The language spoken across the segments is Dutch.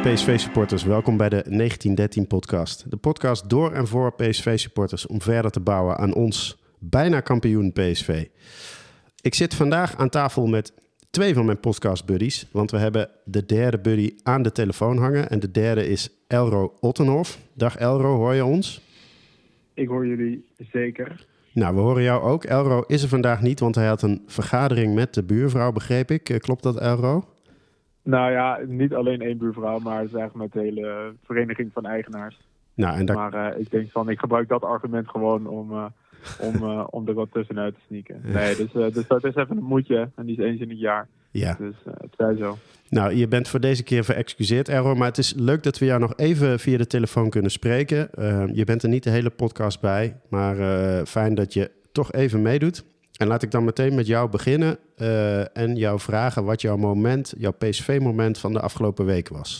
PSV-supporters, welkom bij de 1913-podcast. De podcast door en voor PSV-supporters om verder te bouwen aan ons bijna kampioen PSV. Ik zit vandaag aan tafel met 2 van mijn podcast-buddies, want we hebben de derde buddy aan de telefoon hangen. En de derde is Elro Ottenhoff. Dag Elro, hoor je ons? Ik hoor jullie zeker. Nou, we horen jou ook. Elro is er vandaag niet, want hij had een vergadering met de buurvrouw, begreep ik. Klopt dat, Elro? Nou ja, niet alleen 1 buurvrouw, maar het is eigenlijk met de hele vereniging van eigenaars. Nou, en Maar ik denk van, ik gebruik dat argument gewoon om er wat tussenuit te sneaken. Nee, dus dat is even een moedje en die is eens in het jaar. Ja. Dus het zij zo. Nou, je bent voor deze keer verexcuseerd, Elro, maar het is leuk dat we jou nog even via de telefoon kunnen spreken. Je bent er niet de hele podcast bij, maar fijn dat je toch even meedoet. En laat ik dan meteen met jou beginnen en jou vragen wat jouw PSV-moment van de afgelopen week was.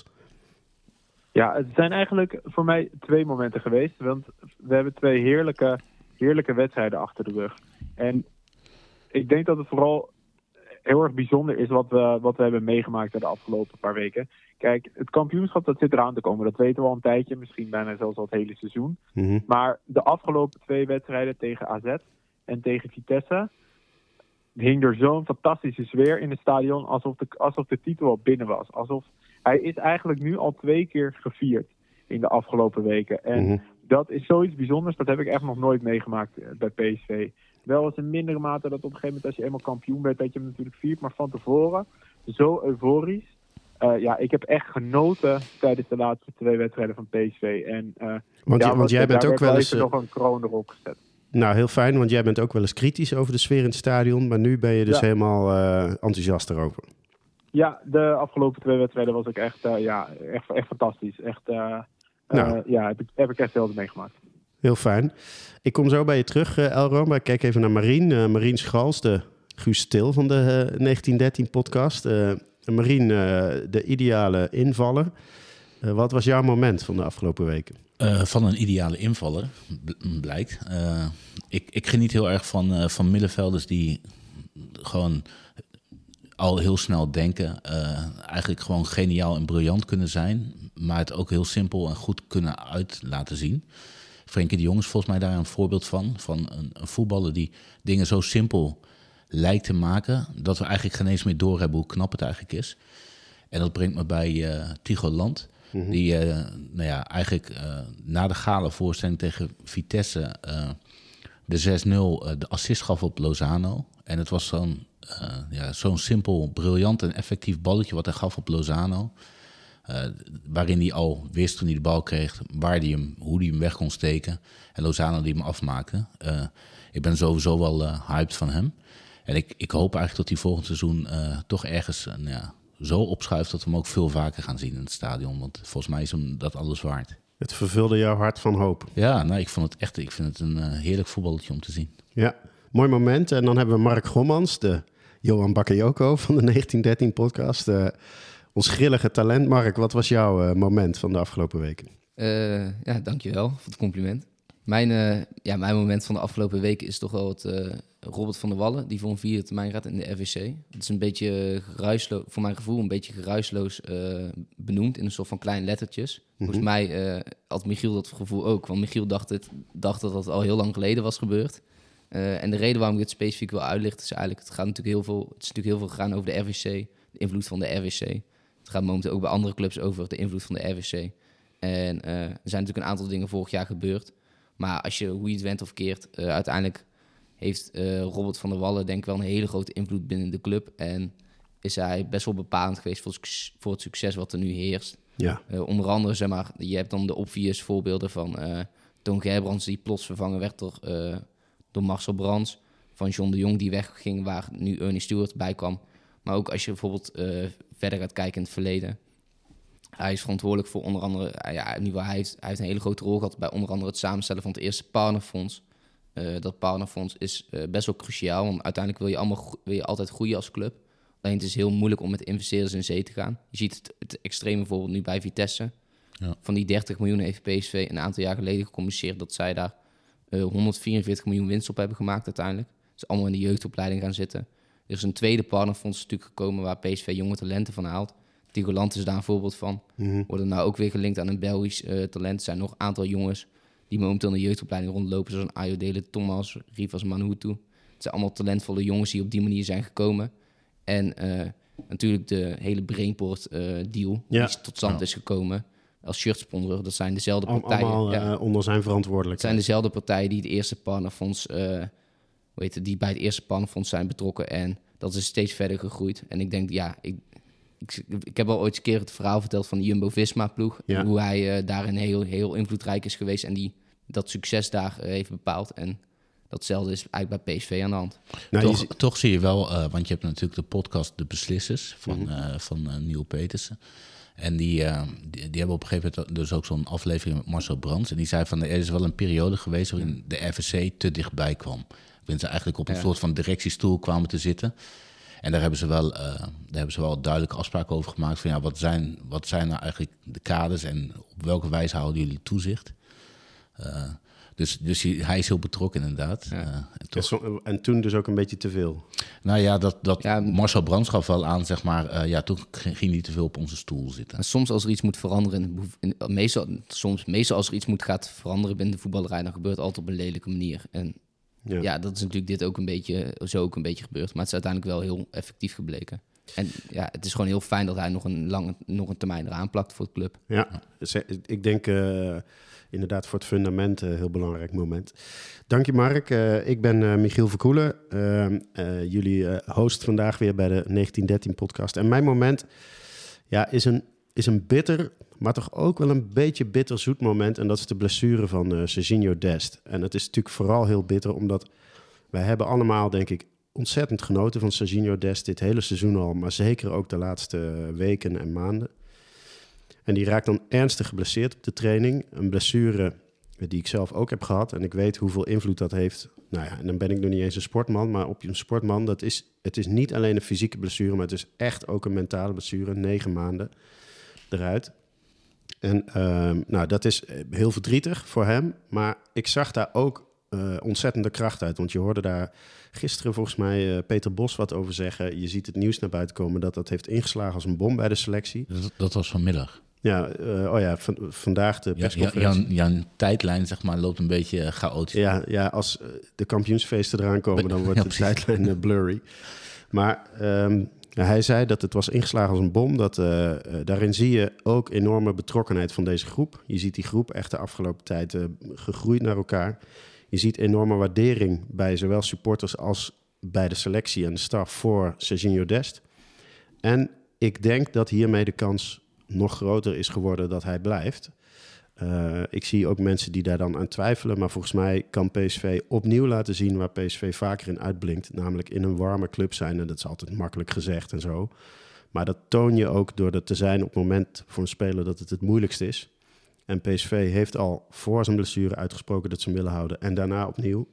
Ja, het zijn eigenlijk voor mij 2 momenten geweest, want we hebben 2 heerlijke wedstrijden achter de rug. En ik denk dat het vooral heel erg bijzonder is wat we hebben meegemaakt de afgelopen paar weken. Kijk, het kampioenschap dat zit eraan te komen. Dat weten we al een tijdje, misschien bijna zelfs al het hele seizoen. Mm-hmm. Maar de afgelopen 2 wedstrijden tegen AZ en tegen Vitesse hing er zo'n fantastische sfeer in het stadion alsof de titel al binnen was. Alsof hij is eigenlijk nu al 2 keer gevierd in de afgelopen weken. En dat is zoiets bijzonders. Dat heb ik echt nog nooit meegemaakt bij PSV. Wel eens in mindere mate dat op een gegeven moment als je eenmaal kampioen bent, dat je hem natuurlijk viert. Maar van tevoren zo euforisch. Ik heb echt genoten tijdens de laatste 2 wedstrijden van PSV. En, want jij bent ook wel eens nog een kroon erop gezet. Nou, heel fijn, want jij bent ook wel eens kritisch over de sfeer in het stadion. Maar nu ben je dus helemaal enthousiast erover. Ja, de afgelopen 2 wedstrijden was ik echt fantastisch. Echt, heb ik echt heel veel meegemaakt. Heel fijn. Ik kom zo bij je terug, Elro, maar ik kijk even naar Marien. Marien Schals, de Guus Stil van de 1913-podcast. Marien, de ideale invaller. Wat was jouw moment van de afgelopen weken? Van een ideale invaller, blijkt. Ik geniet heel erg van middenvelders die gewoon al heel snel denken. Eigenlijk gewoon geniaal en briljant kunnen zijn. Maar het ook heel simpel en goed kunnen uit laten zien. Frenkie de Jong is volgens mij daar een voorbeeld van. Van een voetballer die dingen zo simpel lijkt te maken, dat we eigenlijk geen eens meer doorhebben hoe knap het eigenlijk is. En dat brengt me bij Tycho Land. Mm-hmm. Die eigenlijk na de gale voorstelling tegen Vitesse de 6-0 de assist gaf op Lozano. En het was zo'n simpel, briljant en effectief balletje wat hij gaf op Lozano. Waarin hij al wist toen hij de bal kreeg hoe hij hem weg kon steken. En Lozano die hem afmaakte. Ik ben sowieso wel hyped van hem. En ik hoop eigenlijk dat hij volgend seizoen toch ergens zo opschuift dat we hem ook veel vaker gaan zien in het stadion. Want volgens mij is hem dat alles waard. Het vervulde jouw hart van hoop. Ja, ik vind het een heerlijk voetballetje om te zien. Ja, mooi moment. En dan hebben we Mark Gommans, de Johan Bakayoko van de 1913-podcast. Ons grillige talent. Mark, wat was jouw moment van de afgelopen weken? Dankjewel voor het compliment. Mijn moment van de afgelopen weken is toch wel het Robert van der Wallen, die voor een 4e termijn gaat in de RVC. Het is een beetje geruisloos, voor mijn gevoel een beetje geruisloos benoemd in een soort van kleine lettertjes. Mm-hmm. Volgens mij had Michiel dat gevoel ook, want Michiel dacht dat het al heel lang geleden was gebeurd. En de reden waarom ik het specifiek wil uitlichten is eigenlijk, het is natuurlijk heel veel gegaan over de RVC, de invloed van de RVC. Het gaat momenteel ook bij andere clubs over de invloed van de RVC. En er zijn natuurlijk een aantal dingen vorig jaar gebeurd. Maar hoe je het went of keert, uiteindelijk heeft Robert van der Wallen denk ik wel een hele grote invloed binnen de club. En is hij best wel bepalend geweest voor het succes wat er nu heerst. Ja. Onder andere, je hebt dan de obvious voorbeelden van Toon Gerbrands die plots vervangen werd door Marcel Brands. Van John de Jong die wegging, waar nu Ernie Stewart bij kwam. Maar ook als je bijvoorbeeld verder gaat kijken in het verleden. Hij is verantwoordelijk voor onder andere, hij heeft een hele grote rol gehad bij onder andere het samenstellen van het eerste partnerfonds. Dat partnerfonds is best wel cruciaal, want uiteindelijk wil je altijd groeien als club. Alleen het is heel moeilijk om met investeerders in zee te gaan. Je ziet het extreme voorbeeld nu bij Vitesse. Ja. Van die 30 miljoen heeft PSV een aantal jaar geleden gecommuniceerd dat zij daar 144 miljoen winst op hebben gemaakt uiteindelijk. Dus allemaal in de jeugdopleiding gaan zitten. Er is een tweede partnerfonds natuurlijk gekomen waar PSV jonge talenten van haalt. Tigo Lant is daar een voorbeeld van. Worden nou ook weer gelinkt aan een Belgisch talent. Er zijn nog een aantal jongens die momenteel in de jeugdopleiding rondlopen, zoals Ayodele Thomas, Rivas Manhutu. Het zijn allemaal talentvolle jongens die op die manier zijn gekomen. En natuurlijk de hele Brainport deal die tot stand is gekomen als shirtsponsor. Dat zijn dezelfde partijen. Allemaal onder zijn verantwoordelijkheid. Het zijn dezelfde partijen die het eerste partnerfonds, die bij het eerste partnerfonds zijn betrokken. En dat is steeds verder gegroeid. En ik denk, ik heb al ooit een keer het verhaal verteld van de Jumbo-Visma-ploeg. Ja. En hoe hij daarin heel invloedrijk is geweest en die dat succes daar heeft bepaald. En datzelfde is eigenlijk bij PSV aan de hand. Nou, Toch zie je wel, want je hebt natuurlijk de podcast De Beslissers van Neil Petersen. En die hebben op een gegeven moment dus ook zo'n aflevering met Marcel Brands. En die zei van, er is wel een periode geweest waarin de RVC te dichtbij kwam. Waarin ze eigenlijk op een soort van directiestoel kwamen te zitten. En daar hebben ze wel duidelijke afspraken over gemaakt. Van wat zijn nou eigenlijk de kaders en op welke wijze houden jullie toezicht? Dus hij is heel betrokken inderdaad. Ja. En toen dus ook een beetje te veel. Nou ja, Marcel Brands gaf wel aan, zeg maar, toen ging hij te veel op onze stoel zitten. En soms als er iets moet veranderen, meestal als er iets gaat veranderen binnen de voetballerij, dan gebeurt het altijd op een lelijke manier. En ja, dat is natuurlijk dit ook een beetje gebeurd. Maar het is uiteindelijk wel heel effectief gebleken. En ja, het is gewoon heel fijn dat hij nog een termijn eraan plakt voor de club. Ja, ik denk inderdaad voor het fundament een heel belangrijk moment. Dank je, Mark. Ik ben Michiel Verkoelen. Jullie host vandaag weer bij de 1913-podcast. En mijn moment is een bitter, maar toch ook wel een beetje bitterzoet moment. En dat is de blessure van Serginho Dest. En het is natuurlijk vooral heel bitter, omdat wij hebben allemaal, denk ik, ontzettend genoten van Serginho Dest dit hele seizoen al, maar zeker ook de laatste weken en maanden. En die raakt dan ernstig geblesseerd op de training. Een blessure die ik zelf ook heb gehad. En ik weet hoeveel invloed dat heeft. Nou ja, en dan ben ik nog niet eens een sportman. Maar op een sportman, het is niet alleen een fysieke blessure, maar het is echt ook een mentale blessure. 9 maanden eruit. En dat is heel verdrietig voor hem. Maar ik zag daar ook ontzettende kracht uit. Want je hoorde daar gisteren volgens mij Peter Bos wat over zeggen. Je ziet het nieuws naar buiten komen dat heeft ingeslagen als een bom bij de selectie. Dat was vanmiddag. Ja, vandaag de persconferentie. Jouw tijdlijn, zeg maar, loopt een beetje chaotisch. Ja, als de kampioensfeesten eraan komen, dan wordt de tijdlijn blurry. Maar hij zei dat het was ingeslagen als een bom. Daarin zie je ook enorme betrokkenheid van deze groep. Je ziet die groep echt de afgelopen tijd gegroeid naar elkaar. Je ziet enorme waardering bij zowel supporters als bij de selectie en de staf voor Serginho Dest. En ik denk dat hiermee de kans nog groter is geworden dat hij blijft. Ik zie ook mensen die daar dan aan twijfelen. Maar volgens mij kan PSV opnieuw laten zien waar PSV vaker in uitblinkt. Namelijk in een warme club zijn. En dat is altijd makkelijk gezegd en zo. Maar dat toon je ook door er te zijn op het moment voor een speler dat het moeilijkst is. En PSV heeft al voor zijn blessure uitgesproken dat ze hem willen houden. En daarna opnieuw.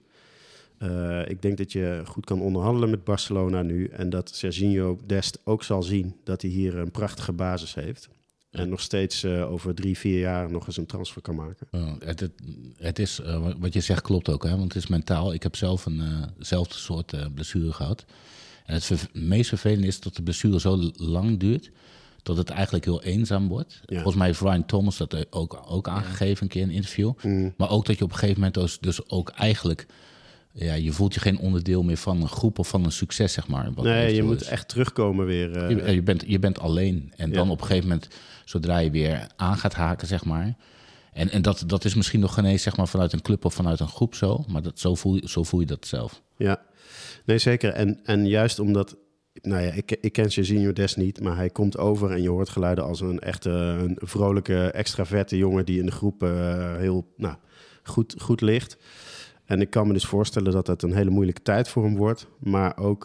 Ik denk dat je goed kan onderhandelen met Barcelona nu. En dat Serginho Dest ook zal zien dat hij hier een prachtige basis heeft. En nog steeds over 3-4 jaar nog eens een transfer kan maken. Het is, wat je zegt klopt ook, hè? Want het is mentaal. Ik heb zelf eenzelfde soort blessure gehad. En het meest vervelende is dat de blessure zo lang duurt dat het eigenlijk heel eenzaam wordt. Ja. Volgens mij heeft Ryan Thomas dat ook aangegeven een keer in een interview. Maar ook dat je op een gegeven moment dus ook eigenlijk... Ja, je voelt je geen onderdeel meer van een groep of van een succes, zeg maar. Nee, je moet echt terugkomen weer. Je bent alleen. En dan op een gegeven moment, zodra je weer aan gaat haken, zeg maar. En dat is misschien nog geen eens, zeg maar, vanuit een club of vanuit een groep zo. Maar zo voel je dat zelf. Ja, nee, zeker. En juist omdat... Nou ja, ik ken Serginho Dest niet, maar hij komt over en je hoort geluiden als een echte een vrolijke, extraverte jongen die in de groep heel goed ligt. En ik kan me dus voorstellen dat het een hele moeilijke tijd voor hem wordt. Maar ook,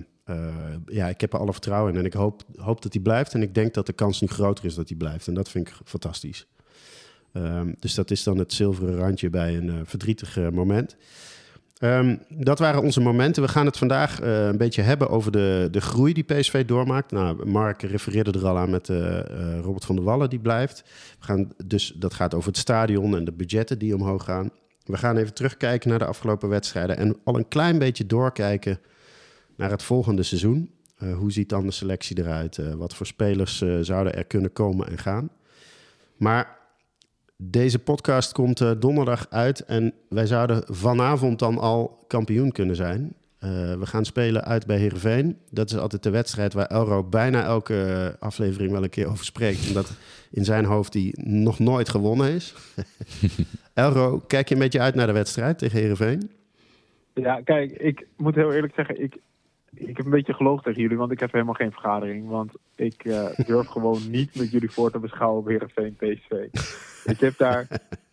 ik heb er alle vertrouwen in. En ik hoop dat hij blijft. En ik denk dat de kans nu groter is dat hij blijft. En dat vind ik fantastisch. Dus dat is dan het zilveren randje bij een verdrietig moment. Dat waren onze momenten. We gaan het vandaag een beetje hebben over de groei die PSV doormaakt. Nou, Mark refereerde er al aan met Robert van der Wallen, die blijft. Dat gaat over het stadion en de budgetten die omhoog gaan. We gaan even terugkijken naar de afgelopen wedstrijden en al een klein beetje doorkijken naar het volgende seizoen. Hoe ziet dan de selectie eruit? Wat voor spelers zouden er kunnen komen en gaan? Maar deze podcast komt donderdag uit en wij zouden vanavond dan al kampioen kunnen zijn. We gaan spelen uit bij Heerenveen. Dat is altijd de wedstrijd waar Elro bijna elke aflevering wel een keer over spreekt. Omdat in zijn hoofd die nog nooit gewonnen is. Elro, kijk je een beetje uit naar de wedstrijd tegen Heerenveen? Ja, kijk, ik moet heel eerlijk zeggen, ik heb een beetje geloof tegen jullie, want ik heb helemaal geen vergadering. Want ik durf gewoon niet met jullie voor te beschouwen op Heerenveen PSV. Ik heb daar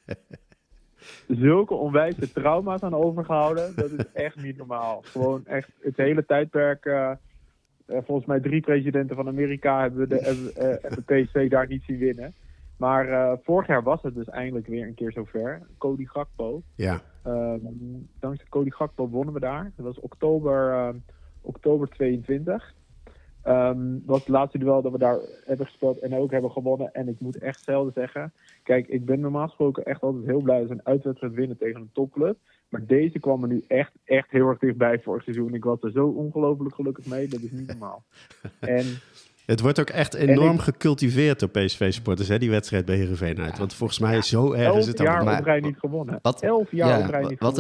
zulke onwijze trauma's aan overgehouden. Dat is echt niet normaal. Gewoon echt het hele tijdperk. Volgens mij 3 presidenten van Amerika hebben de PSV daar niet zien winnen. Maar vorig jaar was het dus eindelijk weer een keer zover. Cody Gakpo. Ja. Dankzij Cody Gakpo wonnen we daar. Dat was oktober 22. Was het laatste duel dat we daar hebben gespeeld en ook hebben gewonnen. En ik moet echt zelden zeggen. Kijk, ik ben normaal gesproken echt altijd heel blij dat we een uitwedstrijd winnen tegen een topclub. Maar deze kwam er nu echt heel erg dichtbij vorig seizoen. Ik was er zo ongelooflijk gelukkig mee. Dat is niet normaal. En het wordt ook echt enorm gecultiveerd door PSV-supporters, hè, die wedstrijd bij Heerenveen uit. Want volgens mij zo erg is het 11 jaar allemaal. op rij niet gewonnen. 11 Ja, jaar op rij niet gewonnen.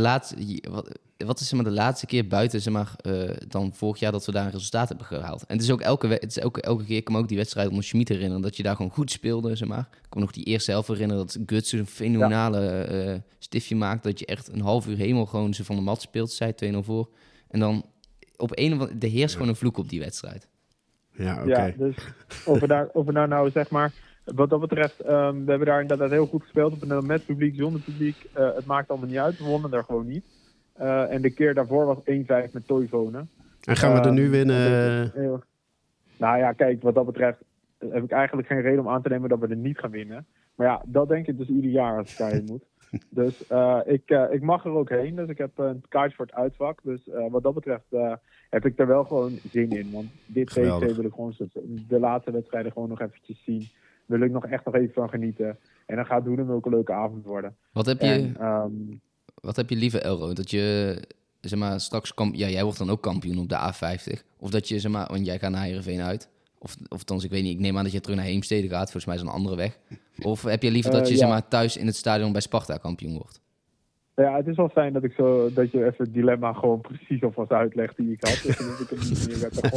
Wat is de laatste keer buiten dan vorig jaar dat we daar een resultaat hebben gehaald? En het is ook elke keer, ik kan me ook die wedstrijd onder Schmid herinneren, dat je daar gewoon goed speelde, zeg maar. Ik kan me nog die eerste helft herinneren dat Guts een fenomenale stiftje maakt, dat je echt een half uur helemaal gewoon ze van de mat speelt, zij 2-0 voor. En dan op een of andere, er heerst gewoon een vloek op die wedstrijd. Ja, oké. Ja, dus of we nou zeg maar, wat dat betreft, we hebben daar inderdaad heel goed gespeeld. Met publiek, zonder publiek, het maakt allemaal niet uit. We wonnen daar gewoon niet. En de keer daarvoor was 1-5 met Toivonen. En gaan we er nu winnen? Nou ja, kijk, wat dat betreft heb ik eigenlijk geen reden om aan te nemen dat we er niet gaan winnen. Maar ja, dat denk ik dus ieder jaar als ik daarheen moet. Dus ik mag er ook heen. Dus ik heb een kaartje voor het uitvak. Dus wat dat betreft heb ik er wel gewoon zin in. Want dit PSV wil ik gewoon de laatste wedstrijden gewoon nog eventjes zien. Wil ik nog even van genieten. En dan gaat doen ook een leuke avond worden. Wat heb je liever, Elro? Dat je, zeg maar, straks jij wordt dan ook kampioen op de A50. Of dat je, zeg maar, want jij gaat naar Heerenveen uit. Of althans, ik weet niet, ik neem aan dat je terug naar Heemstede gaat. Volgens mij is dat een andere weg. Of heb je liever dat je zeg maar, thuis in het stadion bij Sparta kampioen wordt? Ja, het is wel fijn dat dat je even het dilemma gewoon precies alvast uitlegt die ik had. Dus dan hoef ik hem niet meer te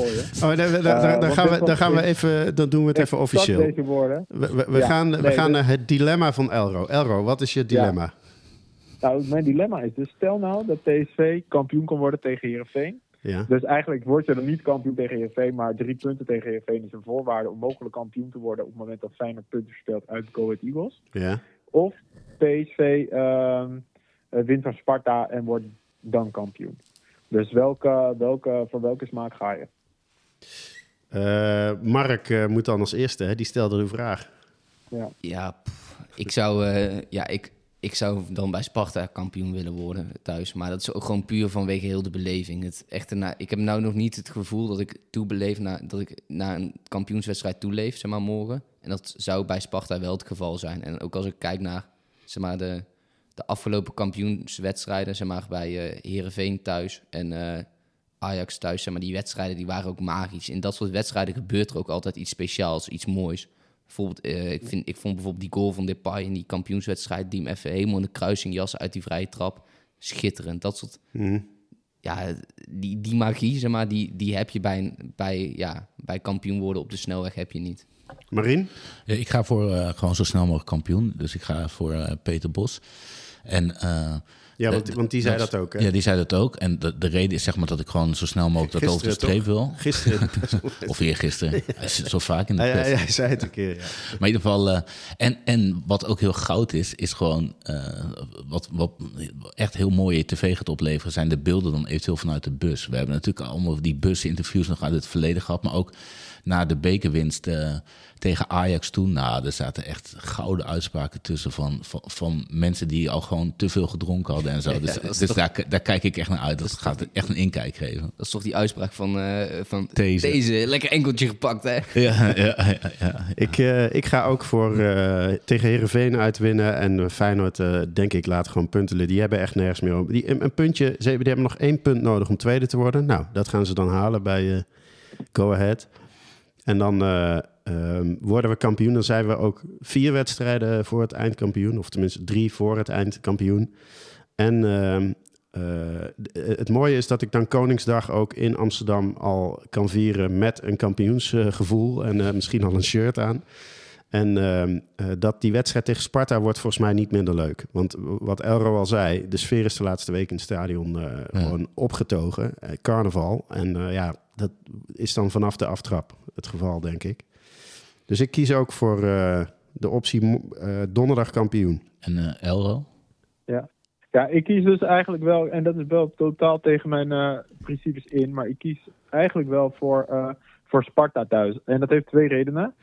gooien. Dan doen we het even officieel. Deze woorden. We gaan naar het dilemma van Elro. Elro, wat is je dilemma? Ja. Nou, mijn dilemma is dus, stel nou dat PSV kampioen kan worden tegen Heerenveen. Ja. Dus eigenlijk word je dan niet kampioen tegen Heerenveen, maar 3 punten tegen Heerenveen is een voorwaarde om mogelijk kampioen te worden op het moment dat Feyenoord punten speelt uit Go Ahead Eagles. Ja. Of PSV wint van Sparta en wordt dan kampioen. Dus voor welke smaak ga je? Mark moet dan als eerste, hè? Die stelde een vraag. Ik zou dan bij Sparta kampioen willen worden thuis. Maar dat is ook gewoon puur vanwege heel de beleving. Ik heb nou nog niet het gevoel dat ik dat ik naar een kampioenswedstrijd toeleef, zeg maar, morgen. En dat zou bij Sparta wel het geval zijn. En ook als ik kijk naar, zeg maar, de afgelopen kampioenswedstrijden, zeg maar, bij Heerenveen thuis en Ajax thuis, zeg maar, die wedstrijden die waren ook magisch. In dat soort wedstrijden gebeurt er ook altijd iets speciaals, iets moois. Bijvoorbeeld, ik vond bijvoorbeeld die goal van Depay in die kampioenswedstrijd, die hem even helemaal in de kruising jassen uit die vrije trap. Schitterend. Dat soort, ja, die magie, zeg maar, die heb je bij kampioen worden op de snelweg heb je niet. Marien? Ja, ik ga voor gewoon zo snel mogelijk kampioen. Dus ik ga voor Peter Bos. En want die zei dat ook, hè? Ja, die zei dat ook. En de reden is, zeg maar, dat ik gewoon zo snel mogelijk dat over de streep wil. Gisteren. Of eergisteren. Hij zit zo vaak in de pers. Ja, hij zei het een keer, ja. Maar in ieder geval... En wat ook heel goud is gewoon... wat echt heel mooie tv gaat opleveren... zijn de beelden dan eventueel vanuit de bus. We hebben natuurlijk allemaal die businterviews nog uit het verleden gehad... maar ook na de bekerwinst tegen Ajax toen... Nou, er zaten echt gouden uitspraken tussen van mensen... die al gewoon te veel gedronken hadden en zo. Dus daar kijk ik echt naar uit. Dat gaat echt een inkijk geven. Dat is toch die uitspraak van deze lekker enkeltje gepakt, hè? Ja. Ik ga ook voor tegen Heerenveen uitwinnen. En Feyenoord, denk ik, laat gewoon puntelen. Die hebben echt nergens meer op. Die hebben nog 1 punt nodig om tweede te worden. Nou, dat gaan ze dan halen bij Go Ahead. En dan worden we kampioen. Dan zijn we ook 4 wedstrijden voor het eindkampioen. Of tenminste 3 voor het eindkampioen. En het mooie is dat ik dan Koningsdag ook in Amsterdam al kan vieren met een kampioensgevoel. En misschien al een shirt aan. En dat die wedstrijd tegen Sparta wordt volgens mij niet minder leuk. Want wat Elro al zei, de sfeer is de laatste week in het stadion gewoon opgetogen. Carnaval. En dat is dan vanaf de aftrap het geval, denk ik. Dus ik kies ook voor de optie donderdag kampioen. En Elro? Ja, ik kies dus eigenlijk wel, en dat is wel totaal tegen mijn principes in, maar ik kies eigenlijk wel voor Sparta thuis. En dat heeft 2 redenen.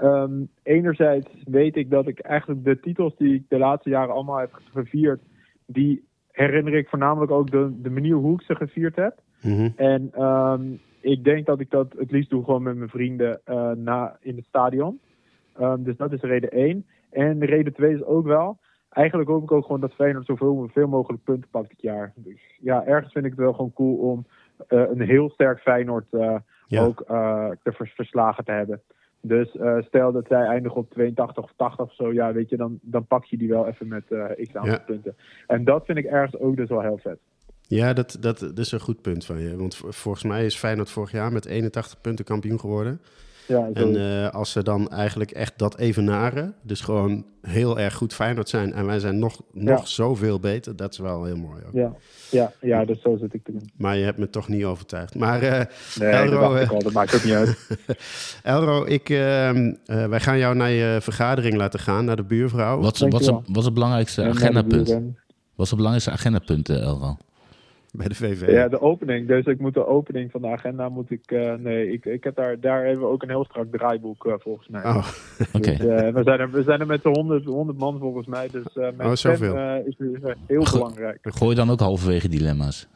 Enerzijds weet ik dat ik eigenlijk de titels die ik de laatste jaren allemaal heb gevierd, die herinner ik voornamelijk ook de manier hoe ik ze gevierd heb. Mm-hmm. En ik denk dat ik dat het liefst doe gewoon met mijn vrienden in het stadion. Dus dat is reden 1. En reden 2 is ook wel, eigenlijk hoop ik ook gewoon dat Feyenoord zoveel mogelijk punten pakt dit jaar. Dus ja, ergens vind ik het wel gewoon cool om een heel sterk Feyenoord ook te verslagen te hebben. Dus stel dat zij eindigen op 82 of 80 of zo, ja, weet je, dan pak je die wel even met x aantal punten. En dat vind ik ergens ook dus wel heel vet. Ja, dat is een goed punt van je. Want volgens mij is Feyenoord vorig jaar met 81 punten kampioen geworden. Ja, en als ze dan eigenlijk echt dat evenaren, dus gewoon heel erg goed Feyenoord zijn en wij zijn nog zoveel beter, dat is wel heel mooi ook. Ja, dus zo zit ik te doen. Maar je hebt me toch niet overtuigd. Maar nee, Elro, dat maakt ook niet uit. Elro, wij gaan jou naar je vergadering laten gaan, naar de buurvrouw. Wat is het belangrijkste agendapunt? Wat is het belangrijkste agendapunt, Elro? Bij de VV. Ja, de opening. Dus ik moet de opening van de agenda ik heb daar hebben we ook een heel strak draaiboek volgens mij. Oh, oké. Dus, we zijn er met de 100 man volgens mij. Dus mijn stem is heel belangrijk. Gooi je dan ook halverwege dilemma's?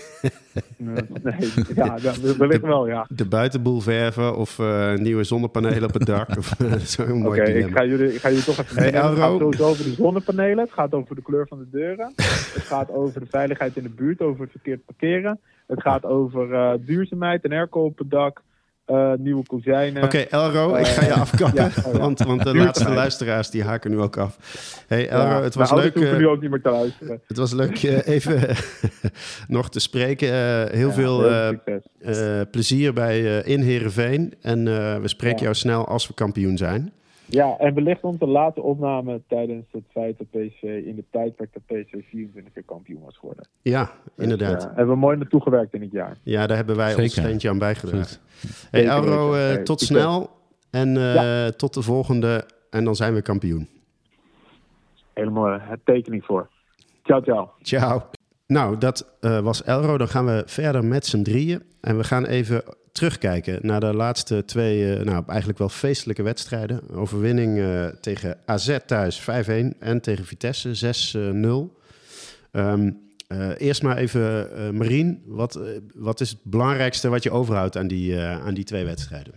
Nee, ja, wellicht wel, ja. De buitenboel verven of nieuwe zonnepanelen op het dak. Zo'n mooi dilemma. Ik ga jullie toch even meenemen. Het gaat sowieso over de zonnepanelen. Het gaat over de kleur van de deuren. Het gaat over de veiligheid in de buurt, over het verkeerd parkeren. Het gaat over duurzaamheid en airco op het dak. Nieuwe kozijnen. Oké, Elro, ik ga je afkappen. Want de laatste luisteraars die haken nu ook af. Hey Elro, het was leuk. Nu ook niet meer te luisteren. Het was leuk even nog te spreken. Heel veel plezier in Heerenveen. En we spreken jou snel als we kampioen zijn. Ja, en wellicht onze late opname tijdens het feit dat PSV in de tijdperk dat PSV 24 keer kampioen was geworden. Ja, inderdaad. Dus, hebben we mooi naartoe gewerkt in het jaar. Ja, daar hebben wij ons steentje aan bijgedragen. Hey Elro, tot snel en tot de volgende en dan zijn we kampioen. Helemaal tekening voor. Ciao, ciao. Ciao. Nou, dat was Elro. Dan gaan we verder met z'n drieën en we gaan even terugkijken naar de laatste 2, eigenlijk wel feestelijke wedstrijden. Overwinning tegen AZ thuis 5-1 en tegen Vitesse 6-0. Eerst maar even, Marien, wat is het belangrijkste wat je overhoudt aan die 2 wedstrijden?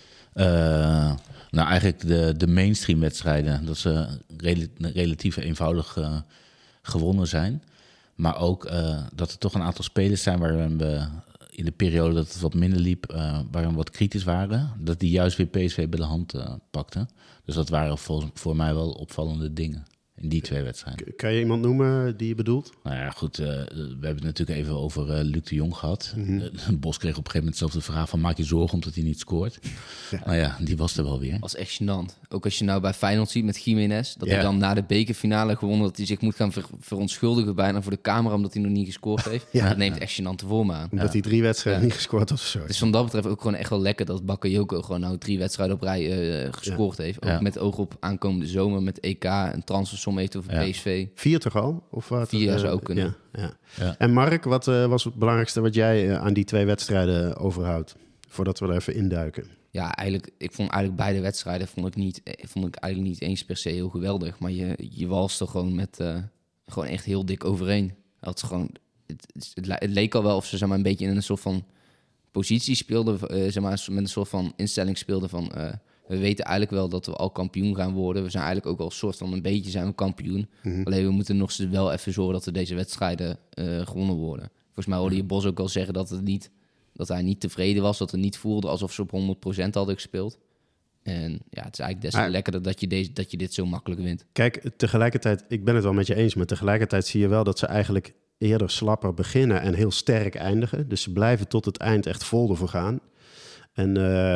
Eigenlijk de mainstream wedstrijden. Dat ze relatief eenvoudig gewonnen zijn. Maar ook dat er toch een aantal spelers zijn waarin we in de periode dat het wat minder liep, waarin we wat kritisch waren, dat die juist weer PSV bij de hand pakten. Dus dat waren voor mij wel opvallende dingen in die 2 wedstrijden. Kan je iemand noemen die je bedoelt? Nou ja, goed. We hebben het natuurlijk even over Luc de Jong gehad. Mm-hmm. Bos kreeg op een gegeven moment zelfs de vraag van, maak je zorgen omdat hij niet scoort? Ja. Nou ja, die was er wel weer. Dat is echt gênant. Ook als je nou bij Feyenoord ziet met Jiménez, dat hij dan na de bekerfinale gewonnen, dat hij zich moet gaan verontschuldigen bijna voor de camera omdat hij nog niet gescoord heeft. Dat neemt echt gênante vorm aan. Omdat hij 3 wedstrijden niet gescoord had of zo. Dus van dat betreft ook gewoon echt wel lekker dat Bakayoko gewoon nou 3 wedstrijden op rij gescoord heeft. Ook met oog op aankomende zomer met EK, een transfersom heeft over PSV. 4 toch al? Of wat? 4 zou ook kunnen. Ja. En Mark, wat was het belangrijkste wat jij aan die 2 wedstrijden overhoudt? Voordat we er even induiken. Ja, ik vond eigenlijk beide wedstrijden vond ik eigenlijk niet eens per se heel geweldig. Maar je walste gewoon met gewoon echt heel dik overheen. Het leek al wel of ze een beetje in een soort van positie speelden. Met een soort van instelling speelden van we weten eigenlijk wel dat we al kampioen gaan worden. We zijn eigenlijk ook al soort van een beetje zijn we kampioen. Mm-hmm. Alleen we moeten nog wel even zorgen dat we deze wedstrijden gewonnen worden. Volgens mij hoorde je Bos ook al zeggen dat het niet dat hij niet tevreden was, dat het niet voelde alsof ze op 100% hadden gespeeld. En ja, het is eigenlijk des te lekkerder dat je dit zo makkelijk wint. Kijk, tegelijkertijd, ik ben het wel met je eens, maar tegelijkertijd zie je wel dat ze eigenlijk eerder slapper beginnen en heel sterk eindigen. Dus ze blijven tot het eind echt vol ervoor gaan. En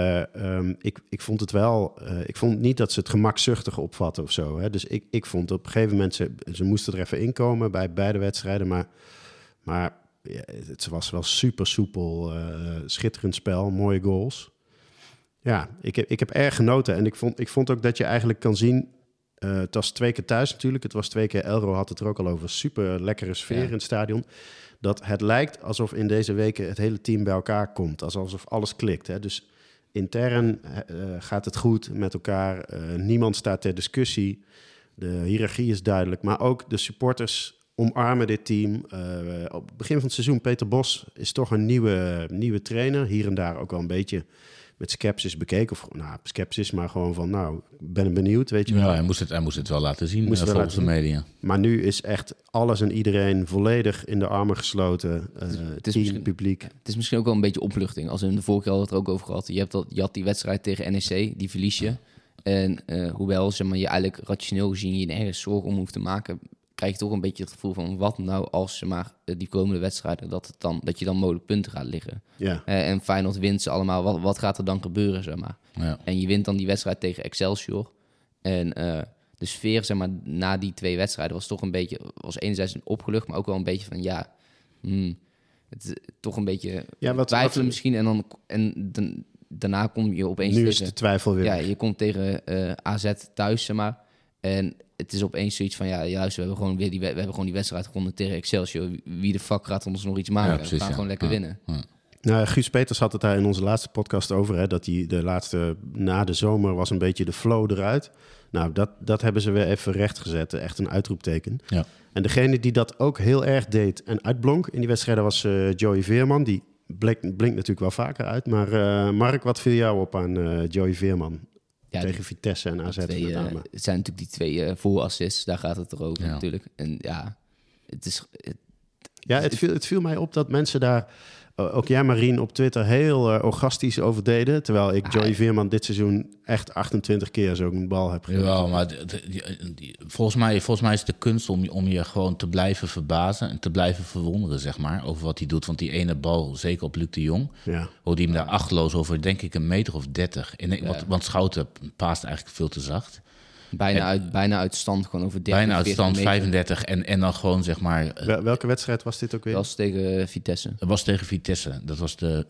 ik vond het wel, ik vond niet dat ze het gemakzuchtig opvatten of zo. Hè. Dus ik vond op een gegeven moment, ze moesten er even inkomen bij beide wedstrijden, maar ja, het was wel super soepel, schitterend spel, mooie goals. Ja, ik heb erg genoten. En ik vond ook dat je eigenlijk kan zien, het was 2 keer thuis natuurlijk. Het was 2 keer, Elro had het er ook al over, super lekkere sfeer in het stadion. Dat het lijkt alsof in deze weken het hele team bij elkaar komt. Alsof alles klikt. Hè? Dus intern gaat het goed met elkaar. Niemand staat ter discussie. De hiërarchie is duidelijk. Maar ook de supporters omarmen dit team. Op het begin van het seizoen, Peter Bos is toch een nieuwe trainer. Hier en daar ook wel een beetje met sceptisch bekeken. Of sceptisch, maar gewoon van, ik ben benieuwd, weet je wel. Ja, hij moest het wel laten zien volgens de media. Maar nu is echt alles en iedereen volledig in de armen gesloten. Het is publiek. Het is misschien ook wel een beetje opluchting. Als in de vorige keer hadden we het er ook over gehad. Je had die wedstrijd tegen NEC, die verlies je. En hoewel je eigenlijk rationeel gezien je nergens zorgen om hoeft te maken, krijg je toch een beetje het gevoel van wat nou als die komende wedstrijden dat je dan mogelijk punten gaat liggen. Ja. En Feyenoord wint ze allemaal. Wat gaat er dan gebeuren, zeg maar? Ja. En je wint dan die wedstrijd tegen Excelsior. En de sfeer, zeg maar, na die 2 wedstrijden was toch een beetje, was enerzijds opgelucht, maar ook wel een beetje van het toch een beetje twijfelen misschien. Daarna kom je opeens nu is de twijfel weer. Ja, je komt tegen AZ thuis, zeg maar. En het is opeens zoiets van, juist, we hebben gewoon die wedstrijd gewonnen tegen Excelsior. Wie de fuck gaat ons nog iets maken? Ja, precies, we gaan gewoon lekker winnen. Ja. Nou, Guus Peters had het daar in onze laatste podcast over, hè, dat hij de laatste, na de zomer was een beetje de flow eruit. Nou, dat hebben ze weer even rechtgezet. Echt een uitroepteken. Ja. En degene die dat ook heel erg deed en uitblonk in die wedstrijden was Joey Veerman. Die blinkt natuurlijk wel vaker uit. Maar Mark, wat viel jou op aan Joey Veerman? Ja, tegen Vitesse en AZ. Het zijn natuurlijk die 2 voorassists, daar gaat het erover natuurlijk. En ja, het viel mij op dat mensen daar, ook jij Marien, op Twitter heel orgastisch over deden. Terwijl ik Joey Veerman dit seizoen echt 28 keer zo'n bal heb gegeven. Ja, maar volgens mij is het de kunst om je gewoon te blijven verbazen en te blijven verwonderen, zeg maar, over wat hij doet. Want die ene bal, zeker op Luc de Jong, hoe die hem daar achteloos over, denk ik, 1,30 meter. Want Schouten paast eigenlijk veel te zacht. Bijna uit stand, gewoon over 30, bijna uit stand, 35 en dan gewoon, zeg maar... Welke wedstrijd was dit ook weer? Dat was tegen Vitesse. Het was tegen Vitesse. Dat was de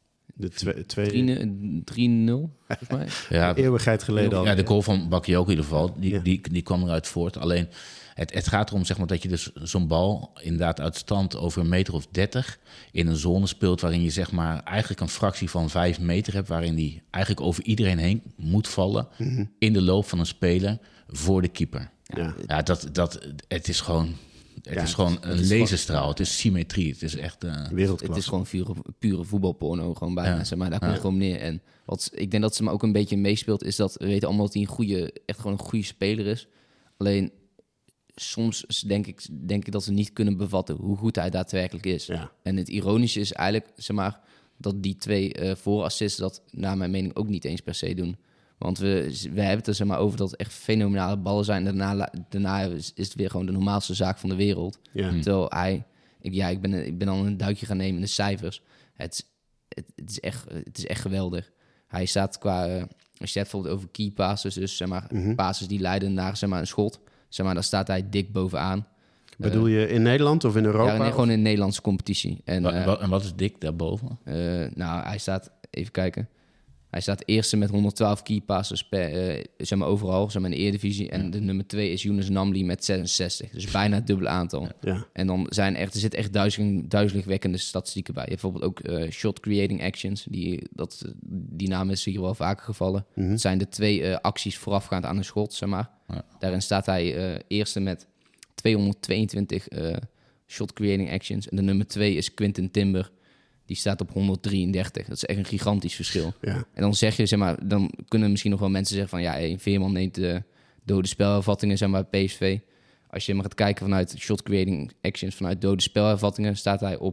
3-0, volgens mij. Ja, eeuwigheid geleden al. Ja, de goal van Bakayoko in ieder geval, die kwam eruit voort. Alleen, het gaat erom, zeg maar, dat je dus zo'n bal inderdaad uit stand over 1,30 meter in een zone speelt waarin je, zeg maar, eigenlijk een fractie van 5 meter hebt, waarin die eigenlijk over iedereen heen moet vallen in de loop van een speler voor de keeper. Ja, het is gewoon... Het is gewoon een laserstraal. Het is symmetrie. Het is echt wereldklasse. Het is gewoon pure voetbalporno. Gewoon bijna. Zeg maar, daar komt het gewoon neer. En ik denk dat ze me ook een beetje meespeelt, is dat we weten allemaal dat hij echt gewoon een goede speler is. Alleen soms denk ik dat ze niet kunnen bevatten hoe goed hij daadwerkelijk is. Ja. En het ironische is eigenlijk, zeg maar, dat die 2 voorassists dat naar mijn mening ook niet eens per se doen. Want we hebben het er, zeg maar, over dat het echt fenomenale ballen zijn. Daarna is het weer gewoon de normaalste zaak van de wereld. Ja. Terwijl ik ben al een duikje gaan nemen in de cijfers. Het is echt geweldig. Hij staat als je het bijvoorbeeld over key passes, dus, zeg maar, passes die leiden naar, zeg maar, een schot, zeg maar, daar staat hij dik bovenaan. Bedoel je in Nederland of in Europa? Ja, gewoon in de Nederlandse competitie. En wat is dik daarboven? Hij staat, even kijken. Hij staat eerste met 112 key passes zeg maar, overal, zeg maar, in de Eredivisie. En de nummer 2 is Younes Namli met 66. Dus bijna het dubbele aantal. Ja. En dan er zitten echt duizelingwekkende statistieken bij. Je hebt bijvoorbeeld ook shot creating actions. Die naam is hier wel vaker gevallen. Het zijn de 2 acties voorafgaand aan een schot, zeg maar. Ja. Daarin staat hij eerste met 222 shot creating actions. En de nummer 2 is Quinten Timber. Die staat op 133. Dat is echt een gigantisch verschil. Ja. En dan zeg je, zeg maar, dan kunnen misschien nog wel mensen zeggen van, Veerman neemt de dode spelervattingen, zeg maar, bij PSV. Als je maar gaat kijken vanuit shot creating actions, vanuit dode spelervattingen, staat hij op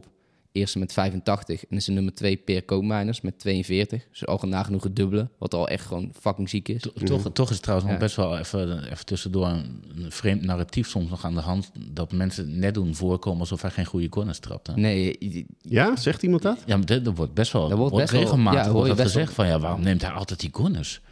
eerste met 85 en is de nummer 2 Per Koopmeiners met 42. Dus al nagenoeg het dubbele, wat al echt gewoon fucking ziek is. Toch is het trouwens nog best wel even tussendoor een vreemd narratief soms nog aan de hand, dat mensen net doen voorkomen alsof hij geen goede corners trapt. Hè? Nee. Ja, zegt iemand dat? Ja, maar dat wordt best wel, Dat wordt best wel- regelmatig ja, hoor wordt je dat best gezegd van, ja, waarom neemt hij altijd die corners?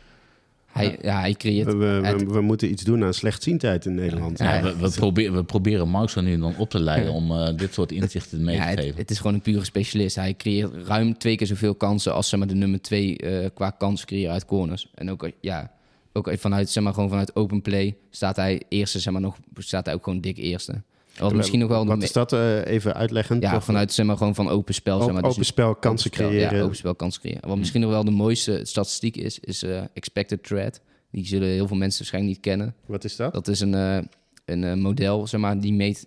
Hij creëert... We moeten iets doen aan slechtziendheid in Nederland. Ja, we proberen Mark zo nu en dan op te leiden om dit soort inzichten mee te geven. Het is gewoon een pure specialist. Hij creëert ruim 2 keer zoveel kansen als zeg maar, de nummer 2 qua kansen creëren uit corners. En ook vanuit, zeg maar, gewoon vanuit open play staat hij eerste, zeg maar, staat hij ook gewoon dik eerste. Wat misschien nog wel Wat is dat? Even uitleggen. Ja, vanuit, zeg maar, gewoon van open spel. Zeg maar, open spel, kansen creëren. Ja, open spel, kansen creëren. Wat misschien nog wel de mooiste statistiek is expected threat. Die zullen heel veel mensen waarschijnlijk niet kennen. Wat is dat? Dat is een model, zeg maar, die meet...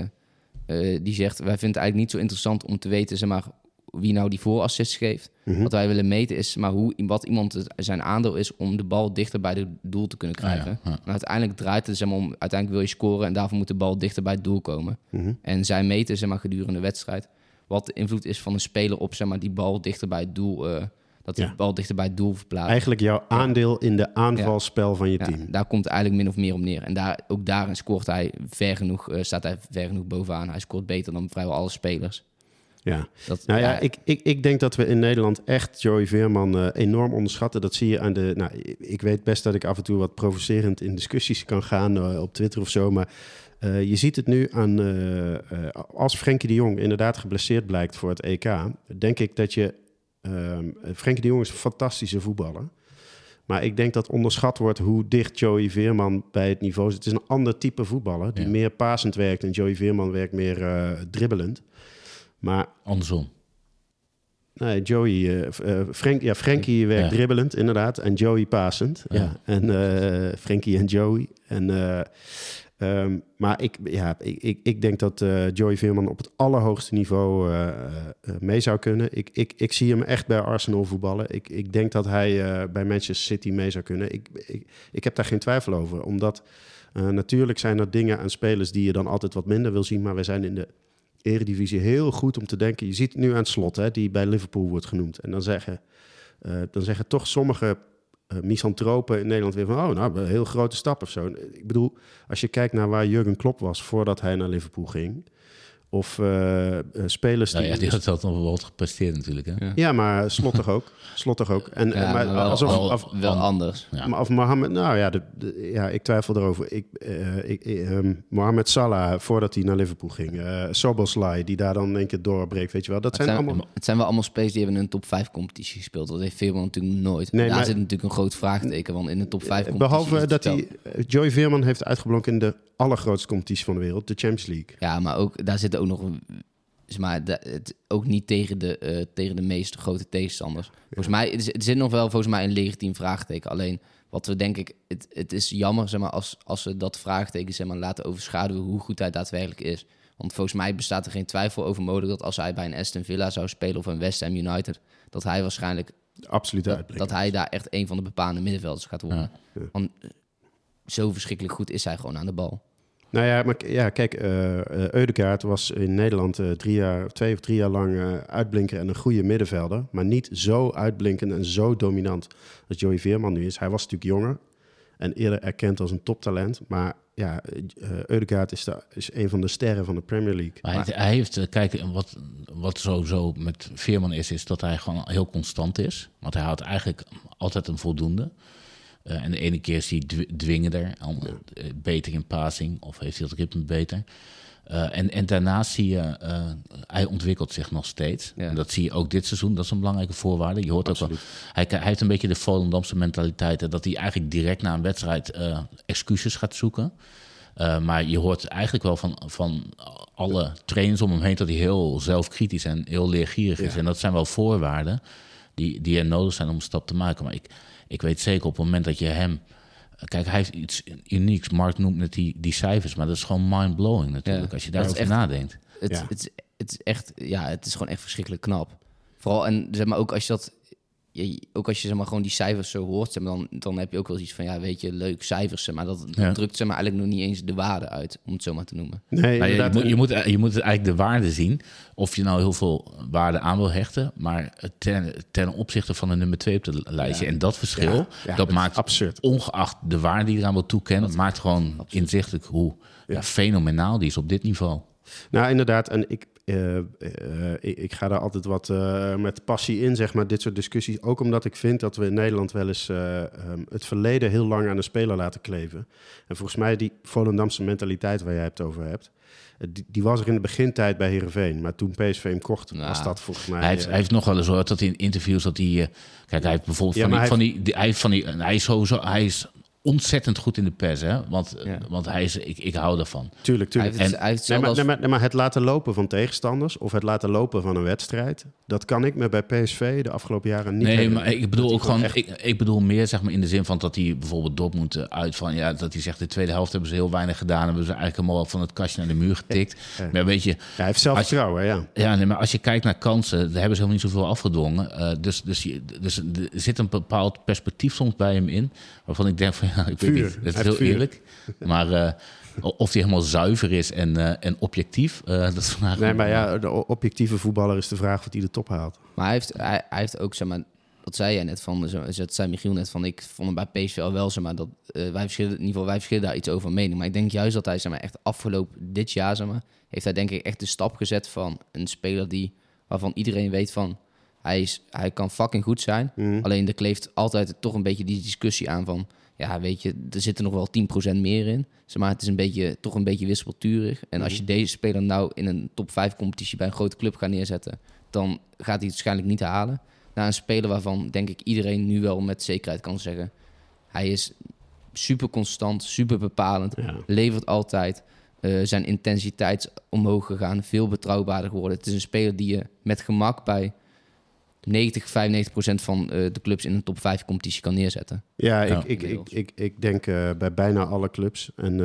die zegt, wij vinden het eigenlijk niet zo interessant om te weten, zeg maar, wie nou die voorassist geeft. Wat wij willen meten is maar wat iemand zijn aandeel is om de bal dichter bij het doel te kunnen krijgen. Ja. En uiteindelijk draait het, zeg maar, om, uiteindelijk wil je scoren en daarvoor moet de bal dichter bij het doel komen. En zij meten, zeg maar, gedurende de wedstrijd wat de invloed is van een speler op, zeg maar, die bal dichter bij het doel, dat die bal dichter bij het doel verplaatst. Eigenlijk jouw aandeel in de aanvalspel van je team. Daar komt het eigenlijk min of meer op neer. En ook daarin scoort hij staat hij ver genoeg bovenaan. Hij scoort beter dan vrijwel alle spelers. Ja, ik denk dat we in Nederland echt Joey Veerman enorm onderschatten. Dat zie je aan de... Nou, ik weet best dat ik af en toe wat provocerend in discussies kan gaan op Twitter of zo, maar je ziet het nu aan... als Frenkie de Jong inderdaad geblesseerd blijkt voor het EK, denk ik dat je... Frenkie de Jong is een fantastische voetballer. Maar ik denk dat onderschat wordt hoe dicht Joey Veerman bij het niveau zit. Het is een ander type voetballer die meer pasend werkt. En Joey Veerman werkt meer dribbelend. Maar andersom. Nee, Frenkie werkt dribbelend, inderdaad. En Joey pasend. Ja. En Frenkie en Joey. Maar ik denk dat Joey Veerman op het allerhoogste niveau mee zou kunnen. Ik zie hem echt bij Arsenal voetballen. Ik denk dat hij bij Manchester City mee zou kunnen. Ik heb daar geen twijfel over. Omdat natuurlijk zijn er dingen aan spelers die je dan altijd wat minder wil zien. Maar we zijn in de Eredivisie heel goed om te denken. Je ziet het nu aan Slot, hè, die bij Liverpool wordt genoemd. En dan zeggen toch sommige misantropen in Nederland weer van... een heel grote stap of zo. Ik bedoel, als je kijkt naar waar Jurgen Klopp was voordat hij naar Liverpool ging... Of spelers die... Ja, die had dat nog wel wat gepresteerd natuurlijk. Hè? Ja, maar Slot toch ook. En, maar wel anders. Ja. Maar of Mohamed... Nou ja, ik twijfel erover. Mohamed Salah, voordat hij naar Liverpool ging. Szoboszlai, die daar dan in één keer doorbreekt, weet je wel. Het zijn wel allemaal spelers die hebben een top 5 competitie gespeeld. Dat heeft Veerman natuurlijk nooit. Nee, daar zit natuurlijk een groot vraagteken, want in de top 5 competitie... Behalve dat Joey Veerman heeft uitgeblonken in de allergrootste competitie van de wereld, de Champions League. Ja, maar ook daar zitten ook nog ook niet tegen de meest grote tegenstanders. Volgens mij het zit nog wel een legitiem vraagteken. Alleen wat we denk ik, het is jammer, zeg maar, als we dat vraagteken, zeg maar, laten overschaduwen hoe goed hij daadwerkelijk is. Want volgens mij bestaat er geen twijfel over mogelijk dat als hij bij een Aston Villa zou spelen of een West Ham United, dat hij waarschijnlijk dat hij daar echt een van de bepaalde middenvelders gaat worden. Ja. Want zo verschrikkelijk goed is hij gewoon aan de bal. Nou ja, maar ja, kijk, Ødegaard was in Nederland 2 of 3 jaar lang uitblinker en een goede middenvelder. Maar niet zo uitblinkend en zo dominant als Joey Veerman nu is. Hij was natuurlijk jonger en eerder erkend als een toptalent. Maar ja, Ødegaard is een van de sterren van de Premier League. Maar hij heeft, kijk, wat sowieso met Veerman is dat hij gewoon heel constant is. Want hij houdt eigenlijk altijd een voldoende. En de ene keer is hij dwingender, beter in passing, of heeft hij het ritme beter. En daarnaast zie je, hij ontwikkelt zich nog steeds. Ja. En dat zie je ook dit seizoen, dat is een belangrijke voorwaarde. Je hoort Absoluut. Ook wel, hij heeft een beetje de Volendamse mentaliteit, dat hij eigenlijk direct na een wedstrijd excuses gaat zoeken. Maar je hoort eigenlijk wel van alle trainers om hem heen dat hij heel zelfkritisch en heel leergierig is. En dat zijn wel voorwaarden die er nodig zijn om een stap te maken. Maar ik weet zeker op het moment dat je hem... Kijk, hij heeft iets unieks. Mark noemt net die cijfers, maar dat is gewoon mind-blowing natuurlijk. Als je daarover nadenkt. Het is gewoon echt verschrikkelijk knap. Vooral, en zeg maar ook als je dat... ook als je zeg maar, gewoon die cijfers zo hoort, zeg maar, dan heb je ook wel iets van, ja, weet je, leuk, cijfers, zeg maar dat drukt zeg maar, eigenlijk nog niet eens de waarde uit, om het zo maar te noemen. Nee, Maar je moet eigenlijk de waarde zien, of je nou heel veel waarde aan wil hechten, maar ten opzichte van de nummer 2 op de lijstje. En dat verschil, dat maakt absurd. Ongeacht de waarde die je eraan wil toekennen, maakt gewoon inzichtelijk hoe fenomenaal die is op dit niveau. Nou, inderdaad. En ik ga daar altijd wat met passie in, zeg maar, dit soort discussies. Ook omdat ik vind dat we in Nederland wel eens het verleden heel lang aan de speler laten kleven. En volgens mij die Volendamse mentaliteit waar jij het over hebt, die was er in de begintijd bij Heerenveen. Maar toen PSV hem kocht, was dat volgens mij... Hij heeft nog wel eens gehoord dat hij in interviews dat hij... kijk, hij heeft bijvoorbeeld hij is ontzettend goed in de pers, hè? Want hij is, ik hou ervan. Tuurlijk. Maar het laten lopen van tegenstanders of het laten lopen van een wedstrijd, dat kan ik me bij PSV de afgelopen jaren niet herinneren. Maar ik bedoel ook gewoon, ik bedoel meer zeg maar in de zin van dat hij bijvoorbeeld Dortmund uit van, dat hij zegt de tweede helft hebben ze heel weinig gedaan, hebben ze eigenlijk helemaal van het kastje naar de muur getikt. Maar weet je, hij heeft zelfvertrouwen, ja. Ja, nee, maar als je kijkt naar kansen, daar hebben ze helemaal niet zoveel afgedwongen. Dus er zit een bepaald perspectief soms bij hem in, waarvan ik denk van, ik weet niet, dat is heel eerlijk. Maar of hij helemaal zuiver is en objectief, dat is vandaag... Nee, maar de objectieve voetballer is de vraag wat hij de top haalt. Maar hij heeft ook, zeg maar, wat zei jij net van, dat zei Michiel net van, ik vond hem bij PSV al wel, zeg maar, dat wij verschillen daar iets over mening. Maar ik denk juist dat hij, zeg maar, echt afgelopen dit jaar, zeg maar, heeft hij denk ik echt de stap gezet van een speler waarvan iedereen weet van, hij kan fucking goed zijn. Alleen er kleeft altijd toch een beetje die discussie aan van, ja, weet je, er zit er nog wel 10% meer in. Zeg maar, het is toch een beetje wispelturig. En als je deze speler nou in een top 5 competitie bij een grote club gaat neerzetten, dan gaat hij het waarschijnlijk niet halen. Naar een speler waarvan, denk ik, iedereen nu wel met zekerheid kan zeggen, hij is super constant, super bepalend, levert altijd. Zijn intensiteit omhoog gegaan, veel betrouwbaarder geworden. Het is een speler die je met gemak bij 95% van de clubs in een top 5 competitie kan neerzetten. Ja, ik denk bij bijna alle clubs. En,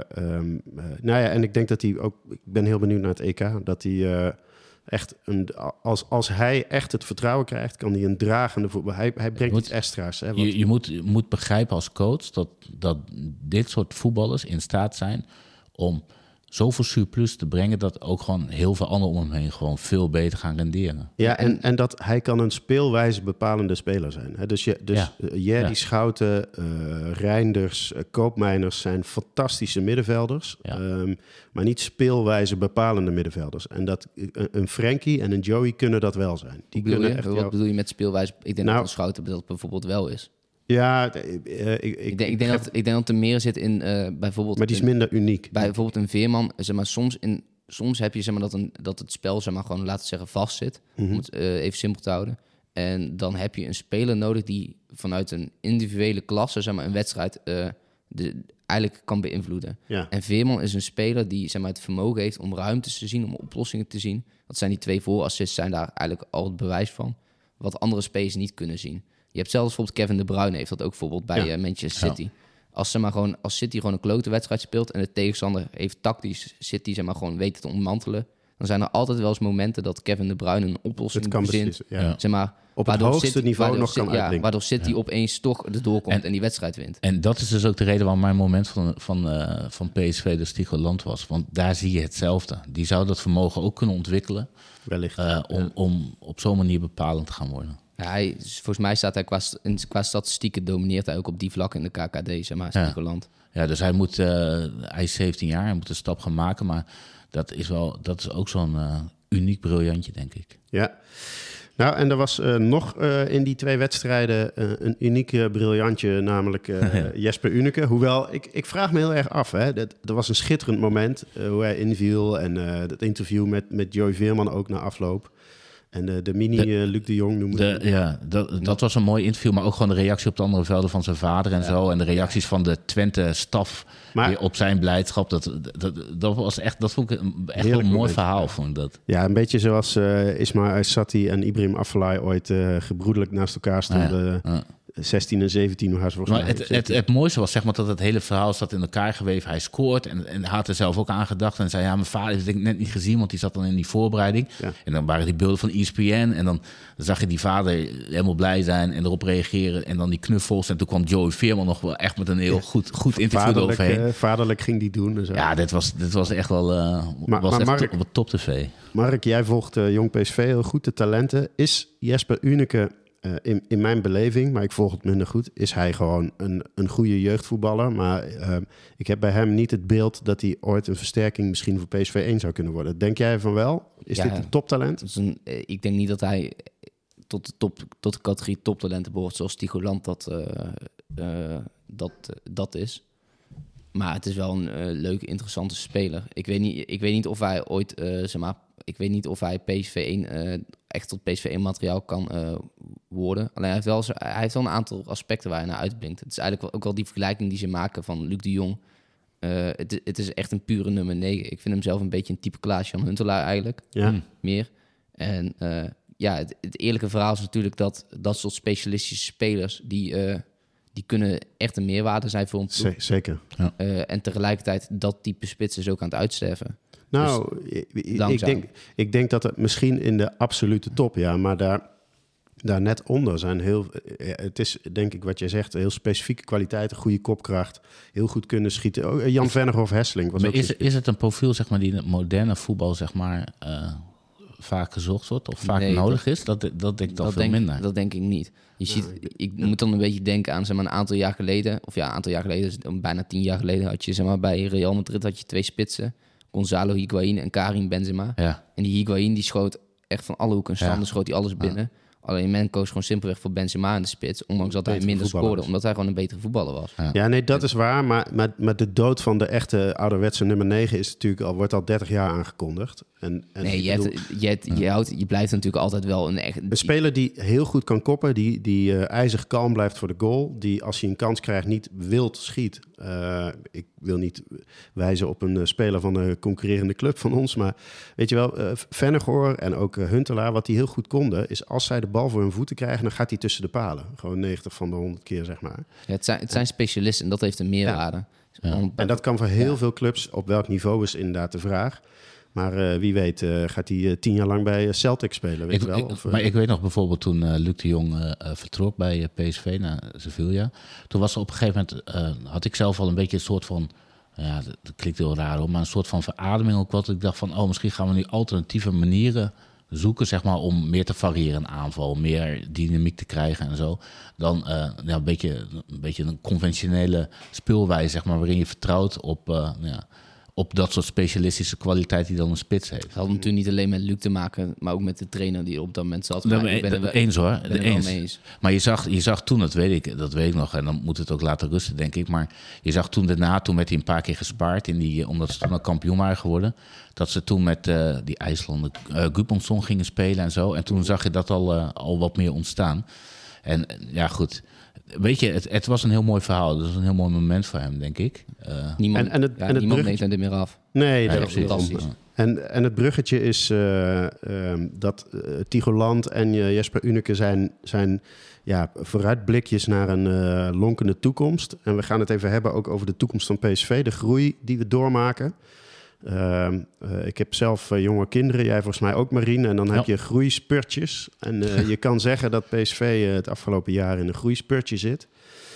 en ik denk dat hij ook... Ik ben heel benieuwd naar het EK. Dat hij echt... Als hij echt het vertrouwen krijgt, kan hij een dragende voetbal... Hij brengt iets extra's. Hè, je moet begrijpen als coach dat dit soort voetballers in staat zijn om zoveel surplus te brengen dat ook gewoon heel veel anderen om hem heen gewoon veel beter gaan renderen. Ja, en dat hij kan een speelwijze bepalende speler zijn. Hè? Jerry Schouten, Reinders, Koopmeiners zijn fantastische middenvelders. Ja. Maar niet speelwijze bepalende middenvelders. En dat een Frenkie en een Joey kunnen dat wel zijn. Wat bedoel je met speelwijze? Ik denk dat een Schouten dat bijvoorbeeld wel is. Ja, ik denk dat er meer zit in bijvoorbeeld... Maar die is minder uniek. Bij bijvoorbeeld een Veerman, zeg maar, soms heb je zeg maar, dat het spel, zeg maar, gewoon, laten we zeggen, vast zit. Om het even simpel te houden. En dan heb je een speler nodig die vanuit een individuele klasse, zeg maar, een wedstrijd eigenlijk kan beïnvloeden. Ja. En Veerman is een speler die, zeg maar, het vermogen heeft om ruimtes te zien, om oplossingen te zien. Dat zijn die 2 voorassists, zijn daar eigenlijk al het bewijs van. Wat andere spelers niet kunnen zien. Je hebt zelfs bijvoorbeeld Kevin De Bruyne heeft dat ook bijvoorbeeld bij Manchester City. Ja. Als City gewoon een klote wedstrijd speelt en de tegenstander heeft tactisch City, zeg maar, gewoon weten te ontmantelen, dan zijn er altijd wel eens momenten dat Kevin De Bruyne een oplossing verzint. Ja. Zeg maar, op het hoogste niveau nog kan uitbrengen. Waardoor City opeens toch erdoor komt en die wedstrijd wint. En dat is dus ook de reden waarom mijn moment van PSV de Stichel Land was. Want daar zie je hetzelfde. Die zou dat vermogen ook kunnen ontwikkelen. Wellicht. Om op zo'n manier bepalend te gaan worden. Ja, volgens mij staat hij qua statistieken domineert hij ook op die vlak in de KKD, zeg maar, Sticheland. Ja, dus hij is 17 jaar, hij moet een stap gaan maken, maar dat is ook zo'n uniek briljantje, denk ik. Ja, nou, en er was nog in die 2 wedstrijden een uniek briljantje, namelijk Jesper Uneke. Hoewel, ik vraag me heel erg af, hè. Er was een schitterend moment hoe hij inviel en het interview met Joey Veerman ook na afloop. En de Luc de Jong noemde. Dat was een mooi interview, maar ook gewoon de reactie op de andere velden van zijn vader en zo. En de reacties van de Twente-staf op zijn blijdschap. Dat was echt, dat vond ik echt een mooi verhaal, vond ik dat. Ja, een beetje zoals Ismail Sati en Ibrahim Afellay ooit gebroedelijk naast elkaar stonden. 16 en 17 was volgens Maar mij. het mooiste was zeg maar dat het hele verhaal zat in elkaar geweven. Hij scoort en hij had er zelf ook aan gedacht. En zei, ja, mijn vader heeft het net niet gezien, want die zat dan in die voorbereiding. Ja. En dan waren die beelden van ESPN. En dan zag je die vader helemaal blij zijn en erop reageren. En dan die knuffels. En toen kwam Joey Veerman nog wel echt met een heel goed interview eroverheen. Vaderlijk ging die doen. En zo. Ja, dit was echt wel Maar Mark, op het top tv. Mark, jij volgt Jong PSV heel goed, de talenten. Is Jesper Uneke, in mijn beleving, maar ik volg het minder goed, is hij gewoon een goede jeugdvoetballer. Maar ik heb bij hem niet het beeld dat hij ooit een versterking misschien voor PSV 1 zou kunnen worden. Denk jij van wel? Is dit een toptalent? Ik denk niet dat hij tot de categorie toptalenten behoort, zoals Tycho Land dat is. Maar het is wel een leuke, interessante speler. Ik weet niet of hij ooit, ik weet niet of hij PSV 1 echt tot PSV 1 materiaal kan worden. Alleen hij heeft wel een aantal aspecten waar hij naar uitblinkt. Het is eigenlijk ook wel die vergelijking die ze maken van Luc de Jong. Het is echt een pure nummer 9. Ik vind hem zelf een beetje een type Klaas-Jan Huntelaar eigenlijk. Ja. Meer. En het eerlijke verhaal is natuurlijk dat soort specialistische spelers die kunnen echt een meerwaarde zijn voor een ploeg. Zeker. Ja. En tegelijkertijd dat type spits is ook aan het uitsterven. Nou, Dus ik denk dat het misschien in de absolute top, ja, maar daar net onder zijn het is denk ik wat jij zegt, heel specifieke kwaliteiten, goede kopkracht, heel goed kunnen schieten. Oh, Jan Vennegoff Hesseling was Maar ook is het een profiel zeg maar die in het moderne voetbal zeg maar vaak gezocht wordt of vaak nodig is? Dat denk ik dan veel minder. Dat denk ik niet. Ik moet dan een beetje denken aan zeg maar, een aantal jaar geleden, bijna 10 jaar geleden had je zeg maar, bij Real Madrid had je 2 spitsen, Gonzalo Higuaín en Karim Benzema. Ja. En die Higuaín die schoot echt van alle hoeken en standen, schoot hij alles binnen. Alleen men koos gewoon simpelweg voor Benzema in de spits, ondanks dat hij minder scoorde, omdat hij gewoon een betere voetballer was. Ja, nee, dat is waar, maar de dood van de echte ouderwetse nummer 9 is natuurlijk wordt al 30 jaar aangekondigd. Nee, je blijft natuurlijk altijd wel een speler die heel goed kan koppen, die ijzig kalm blijft voor de goal, die als hij een kans krijgt niet wild schiet. Ik wil niet wijzen op een speler van een concurrerende club van ons, maar weet je wel, Vennegoor en ook Huntelaar, wat die heel goed konden, is als zij de bal voor hun voeten krijgen, dan gaat hij tussen de palen. Gewoon 90 van de 100 keer, zeg maar. Ja, het zijn specialisten en dat heeft een meerwaarde. Ja. En dat kan voor heel veel clubs, op welk niveau is inderdaad de vraag. Maar wie weet gaat hij 10 jaar lang bij Celtic spelen, weet je wel? Maar ik weet nog bijvoorbeeld toen Luc de Jong vertrok bij PSV naar Sevilla. Toen was er op een gegeven moment, had ik zelf al een beetje een soort van, ja, dat klinkt heel raar hoor, maar een soort van verademing ook wat. Ik dacht van, misschien gaan we nu alternatieve manieren zoeken, zeg maar, om meer te variëren in aanval, meer dynamiek te krijgen en zo. Dan een beetje een conventionele speelwijze, zeg maar, waarin je vertrouwt op dat soort specialistische kwaliteit die dan een spits heeft. Het had natuurlijk niet alleen met Luc te maken, maar ook met de trainer die op dat moment zat. Eens hoor. Eens. Maar je zag toen, dat weet ik nog, en dan moet het ook laten rusten, denk ik. Maar je zag toen daarna, toen werd hij een paar keer gespaard, omdat ze toen al kampioen waren geworden, dat ze toen met die IJslander Gudmundsson gingen spelen en zo. En toen zag je dat al wat meer ontstaan. En ja, goed. Weet je, het was een heel mooi verhaal. Dat was een heel mooi moment voor hem, denk ik. Niemand neemt hem er meer af. Nee, dat Ja, is fantastisch. En het bruggetje is dat Tycho Land en Jesper Uneke zijn vooruitblikjes naar een lonkende toekomst. En we gaan het even hebben ook over de toekomst van PSV, de groei die we doormaken. Ik heb zelf jonge kinderen, jij volgens mij ook, Marien. En dan heb je groeispurtjes. En je kan zeggen dat PSV het afgelopen jaar in een groeispurtje zit.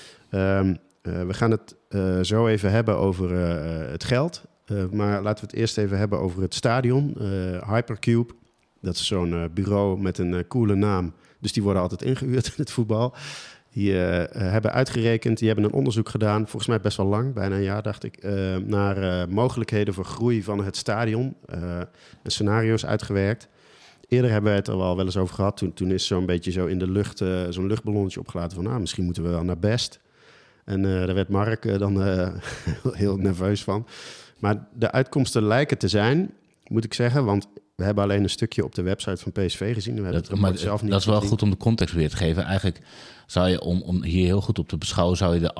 We gaan het zo even hebben over het geld. Maar laten we het eerst even hebben over het stadion. Hypercube, dat is zo'n bureau met een coole naam. Dus die worden altijd ingehuurd in het voetbal. Die hebben uitgerekend, die hebben een onderzoek gedaan, volgens mij best wel lang, bijna een jaar dacht ik, naar mogelijkheden voor groei van het stadion. En scenario's uitgewerkt. Eerder hebben we het er wel eens over gehad. Toen is zo'n beetje zo in de lucht zo'n luchtballonnetje opgelaten van, misschien moeten we wel naar best. En daar werd Mark dan heel nerveus van. Maar de uitkomsten lijken te zijn, moet ik zeggen, want We hebben alleen een stukje op de website van PSV gezien. We hebben het rapport zelf niet dat is wel gezien. goed om de context weer te geven. Eigenlijk zou je, om hier heel goed op te beschouwen, zou je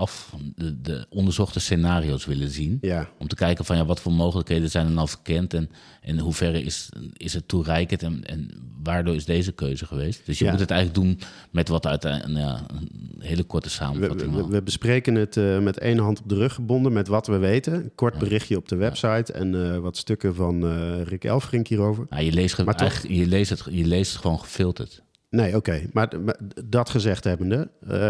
de onderzochte scenario's willen zien. Ja. Om te kijken van wat voor mogelijkheden zijn er nou verkend en in hoeverre is het toereikend en waardoor is deze keuze geweest. Dus je moet het eigenlijk doen met wat uiteindelijk een hele korte samenvatting. We bespreken het met één hand op de rug gebonden met wat we weten. Een kort berichtje op de website en wat stukken van Rick Elfrink hierover. Ja, je leest het gewoon gefilterd. Nee, oké. Maar dat gezegd hebbende,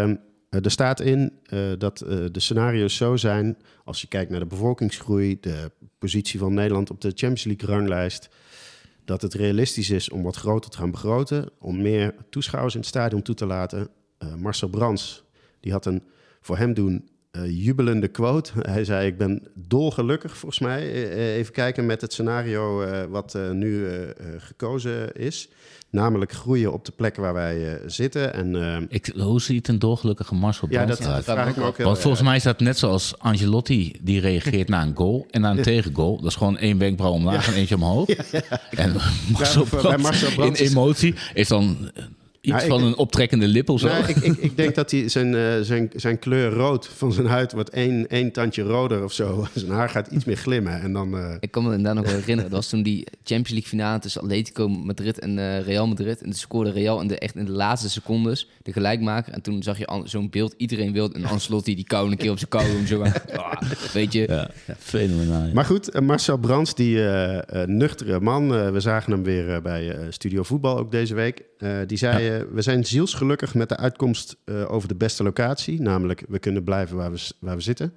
er staat in dat de scenario's zo zijn, als je kijkt naar de bevolkingsgroei, de positie van Nederland op de Champions League ranglijst, dat het realistisch is om wat groter te gaan begroten, om meer toeschouwers in het stadion toe te laten. Marcel Brands, die had een voor hem doen jubelende quote. Hij zei, ik ben dolgelukkig volgens mij. Even kijken met het scenario wat nu gekozen is. Namelijk groeien op de plek waar wij zitten. En, Hoe ziet een dolgelukkige Marcel Brands dat uit? vraag ik me ook heel Want erg. volgens mij is dat net zoals Ancelotti, die reageert naar een goal en naar een tegengoal. Dat is gewoon 1 wenkbrauw omlaag en eentje omhoog. En Marcel bij Marcel Brands in emotie is dan iets van een optrekkende lip of zo. Nou, ik denk dat hij zijn kleur rood van zijn huid wordt één tandje roder of zo. Zijn haar gaat iets meer glimmen. En dan, Ik kan me inderdaad nog wel herinneren. Dat was toen die Champions League finale tussen Atletico Madrid en Real Madrid. En toen scoorde Real in de laatste secondes de gelijkmaker. En toen zag je zo'n beeld. Iedereen wilde een Ancelotti die kou een keer op zijn kou. Zo weet je. Ja, fenomenaal. Ja. Maar goed, Marcel Brands, die nuchtere man. We zagen hem weer bij Studio Voetbal ook deze week. Die zei, we zijn zielsgelukkig met de uitkomst over de beste locatie. Namelijk, we kunnen blijven waar we zitten.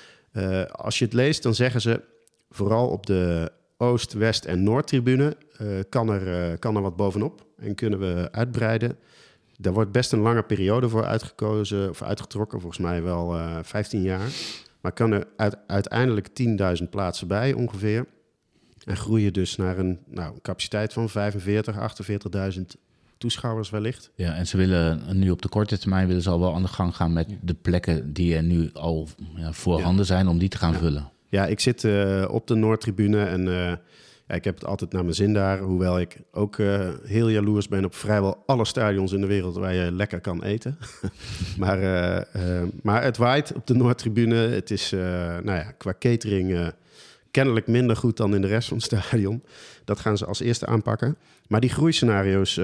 Als je het leest, dan zeggen ze, vooral op de Oost-, West- en Noordtribune kan er wat bovenop. En kunnen we uitbreiden. Daar wordt best een lange periode voor uitgekozen of uitgetrokken. Volgens mij wel 15 jaar. Maar kan er uiteindelijk 10.000 plaatsen bij ongeveer. En groeien dus naar een capaciteit van 45.000, 48.000 toeschouwers wellicht. Ja, en ze willen nu op de korte termijn al wel aan de gang gaan met de plekken die er nu al voorhanden zijn om die te gaan vullen. Ja, ik zit op de Noordtribune en ik heb het altijd naar mijn zin daar. Hoewel ik ook heel jaloers ben op vrijwel alle stadions in de wereld waar je lekker kan eten. maar het waait op de Noordtribune. Het is qua catering kennelijk minder goed dan in de rest van het stadion. Dat gaan ze als eerste aanpakken. Maar die groeiscenario's,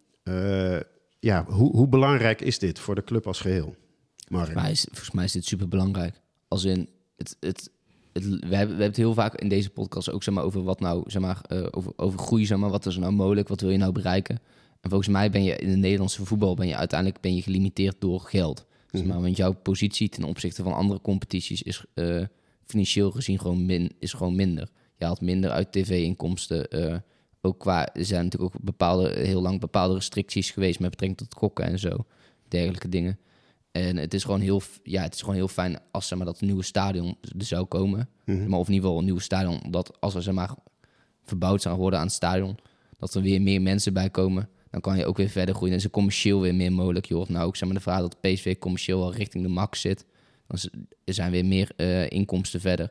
hoe belangrijk is dit voor de club als geheel? Volgens mij is dit super belangrijk. Als in we hebben het heel vaak in deze podcast ook over wat nou, over groei, wat is er nou mogelijk, wat wil je nou bereiken? En volgens mij ben je in het Nederlandse voetbal uiteindelijk gelimiteerd door geld. Want jouw positie ten opzichte van andere competities is financieel gezien gewoon minder. Je haalt minder uit tv-inkomsten. Er zijn natuurlijk ook heel lang bepaalde restricties geweest met betrekking tot gokken en zo, dergelijke dingen. En het is gewoon heel fijn als dat nieuwe stadion er zou komen. Mm-hmm. Maar of in ieder geval een nieuwe stadion, dat als er verbouwd zou worden aan het stadion, dat er weer meer mensen bij komen, dan kan je ook weer verder groeien. En is er commercieel weer meer mogelijk. Je hoort nou ook de vraag dat PSV commercieel al richting de max zit. Dan zijn weer meer inkomsten verder.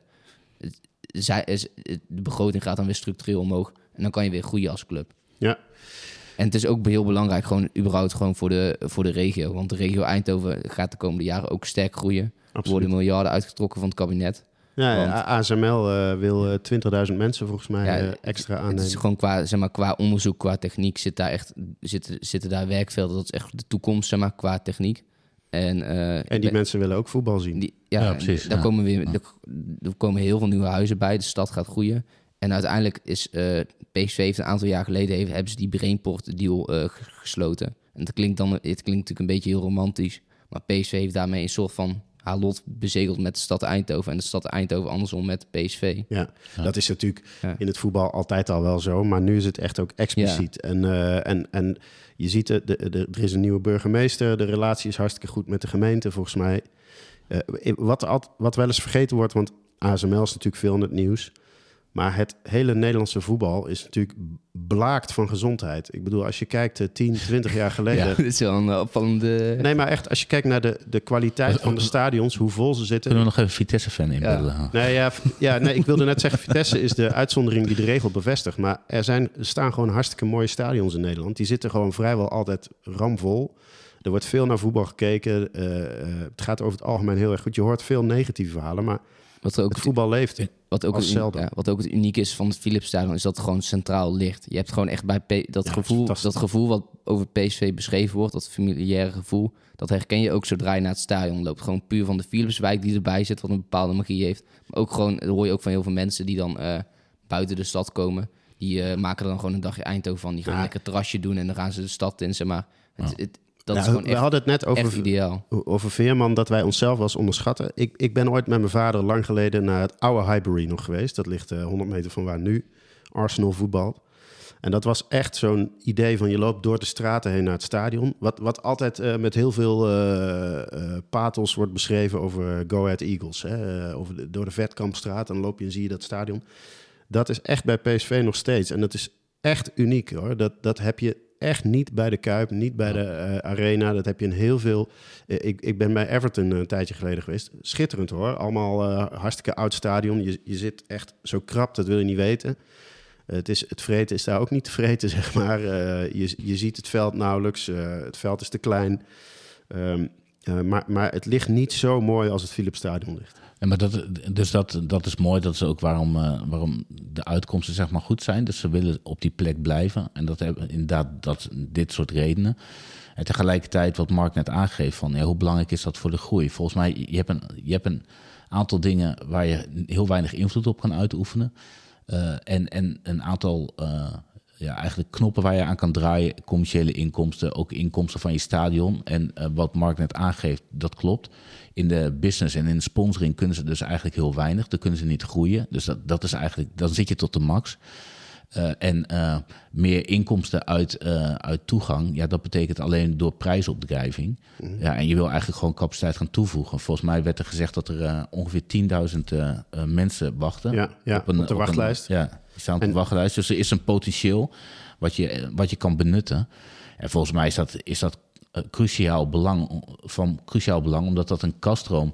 De begroting gaat dan weer structureel omhoog. En dan kan je weer groeien als club. Ja. En het is ook heel belangrijk, überhaupt voor de regio. Want de regio Eindhoven gaat de komende jaren ook sterk groeien. Er worden miljarden uitgetrokken van het kabinet. Ja, ASML wil 20.000 mensen volgens mij extra aannemen. Het is gewoon qua onderzoek, qua techniek zitten daar werkvelden. Dat is echt de toekomst, qua techniek. En die mensen willen ook voetbal zien. Precies. Er komen heel veel nieuwe huizen bij. De stad gaat groeien. En uiteindelijk is PSV heeft een aantal jaar geleden hebben ze die Brainport deal gesloten. En het klinkt natuurlijk een beetje heel romantisch. Maar PSV heeft daarmee een soort van haar lot bezegeld met de stad Eindhoven. En de stad Eindhoven andersom met PSV. Ja, dat is natuurlijk in het voetbal altijd al wel zo. Maar nu is het echt ook expliciet. Ja. En je ziet, er is een nieuwe burgemeester. De relatie is hartstikke goed met de gemeente, volgens mij. Wat wel eens vergeten wordt, want ASML is natuurlijk veel in het nieuws. Maar het hele Nederlandse voetbal is natuurlijk blaakt van gezondheid. Ik bedoel, als je kijkt 10, 20 jaar geleden... Ja, dat is wel een opvallende... Nee, maar echt, als je kijkt naar de kwaliteit van de stadions, hoe vol ze zitten... Kunnen we nog even Vitesse-fan inbeelden? Nee, ik wilde net zeggen, Vitesse is de uitzondering die de regel bevestigt. Maar er staan gewoon hartstikke mooie stadions in Nederland. Die zitten gewoon vrijwel altijd ramvol. Er wordt veel naar voetbal gekeken. Het gaat over het algemeen heel erg goed. Je hoort veel negatieve verhalen, maar het voetbal leeft. Wat ook het uniek is van het Philipsstadion is dat het gewoon centraal ligt. Je hebt gewoon echt bij dat gevoel wat over PSV beschreven wordt, dat familiaire gevoel, dat herken je ook zodra je naar het stadion loopt. Gewoon puur van de Philipswijk die erbij zit, wat een bepaalde magie heeft. Maar ook gewoon, dat hoor je ook van heel veel mensen die dan buiten de stad komen. Die maken er dan gewoon een dagje Eindhoven van. Die gaan lekker terrasje doen en dan gaan ze de stad in, zeg maar. Dat is gewoon we hadden het net over Veerman, dat wij onszelf wel eens onderschatten. Ik ben ooit met mijn vader lang geleden naar het oude Highbury nog geweest. Dat ligt 100 meter van waar nu Arsenal voetbalt. En dat was echt zo'n idee van je loopt door de straten heen naar het stadion. Wat altijd met heel veel pathos wordt beschreven over Go Ahead Eagles. Hè? Door de Vetkampstraat en dan loop je en zie je dat stadion. Dat is echt bij PSV nog steeds. En dat is echt uniek hoor. Dat heb je echt niet bij de Kuip, niet bij de Arena. Dat heb je in heel veel... Ik ben bij Everton een tijdje geleden geweest. Schitterend hoor. Allemaal hartstikke oud stadion. Je zit echt zo krap, dat wil je niet weten. Het vreten is daar ook niet te vreten, zeg maar. Je ziet het veld nauwelijks. Het veld is te klein. Maar het ligt niet zo mooi als het Philipsstadion ligt. Ja, maar dat is mooi. Dat is ook waarom de uitkomsten zeg maar goed zijn. Dus ze willen op die plek blijven. En dat hebben inderdaad dit soort redenen. En tegelijkertijd wat Mark net aangeeft van hoe belangrijk is dat voor de groei. Volgens mij, je hebt een aantal dingen waar je heel weinig invloed op kan uitoefenen. En een aantal eigenlijk knoppen waar je aan kan draaien. Commerciële inkomsten, ook inkomsten van je stadion. En wat Mark net aangeeft, dat klopt. In de business en in de sponsoring kunnen ze dus eigenlijk heel weinig. Dan kunnen ze niet groeien. Dus dat is eigenlijk, dan zit je tot de max. Meer inkomsten uit toegang, dat betekent alleen door prijsopdrijving. Mm-hmm. Ja, en je wil eigenlijk gewoon capaciteit gaan toevoegen. Volgens mij werd er gezegd dat er ongeveer 10.000 mensen wachten. Op de wachtlijst. Die staan op de wachtlijst. Dus er is een potentieel wat je kan benutten. En volgens mij is dat van cruciaal belang, omdat dat een kaststroom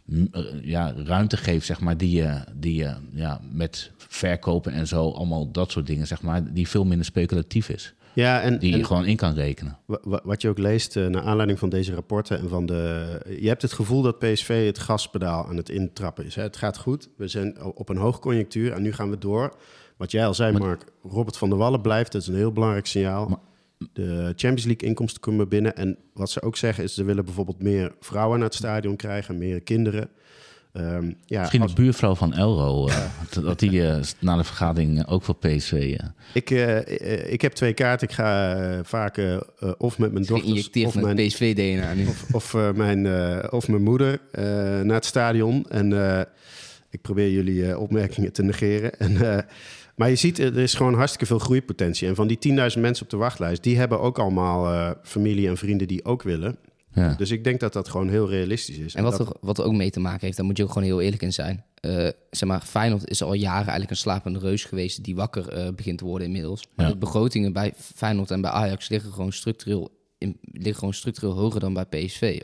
ruimte geeft, zeg maar, die je met verkopen en zo, allemaal dat soort dingen, zeg maar, die veel minder speculatief is. Ja, en je gewoon in kan rekenen. Wat je ook leest naar aanleiding van deze rapporten en je hebt het gevoel dat PSV het gaspedaal aan het intrappen is. Hè? Het gaat goed. We zijn op een hoogconjunctuur en nu gaan we door. Wat jij al zei, Mark, Robert van der Wallen blijft. Dat is een heel belangrijk signaal. De Champions League inkomsten komen binnen. En wat ze ook zeggen is, ze willen bijvoorbeeld meer vrouwen naar het stadion krijgen, meer kinderen. Misschien de buurvrouw van Elro, dat die na de vergadering ook voor PSV... Ik heb 2 kaarten. Ik ga vaak of met mijn dochters... Of mijn PSV-DNA nu. Of mijn moeder naar het stadion. En ik probeer jullie opmerkingen te negeren. Maar je ziet, er is gewoon hartstikke veel groeipotentie. En van die 10.000 mensen op de wachtlijst, die hebben ook allemaal familie en vrienden die ook willen. Ja. Dus ik denk dat dat gewoon heel realistisch is. En wat er ook mee te maken heeft, daar moet je ook gewoon heel eerlijk in zijn. Feyenoord is al jaren eigenlijk een slapende reus geweest die wakker begint te worden inmiddels. Maar de begrotingen bij Feyenoord en bij Ajax liggen gewoon structureel hoger dan bij PSV.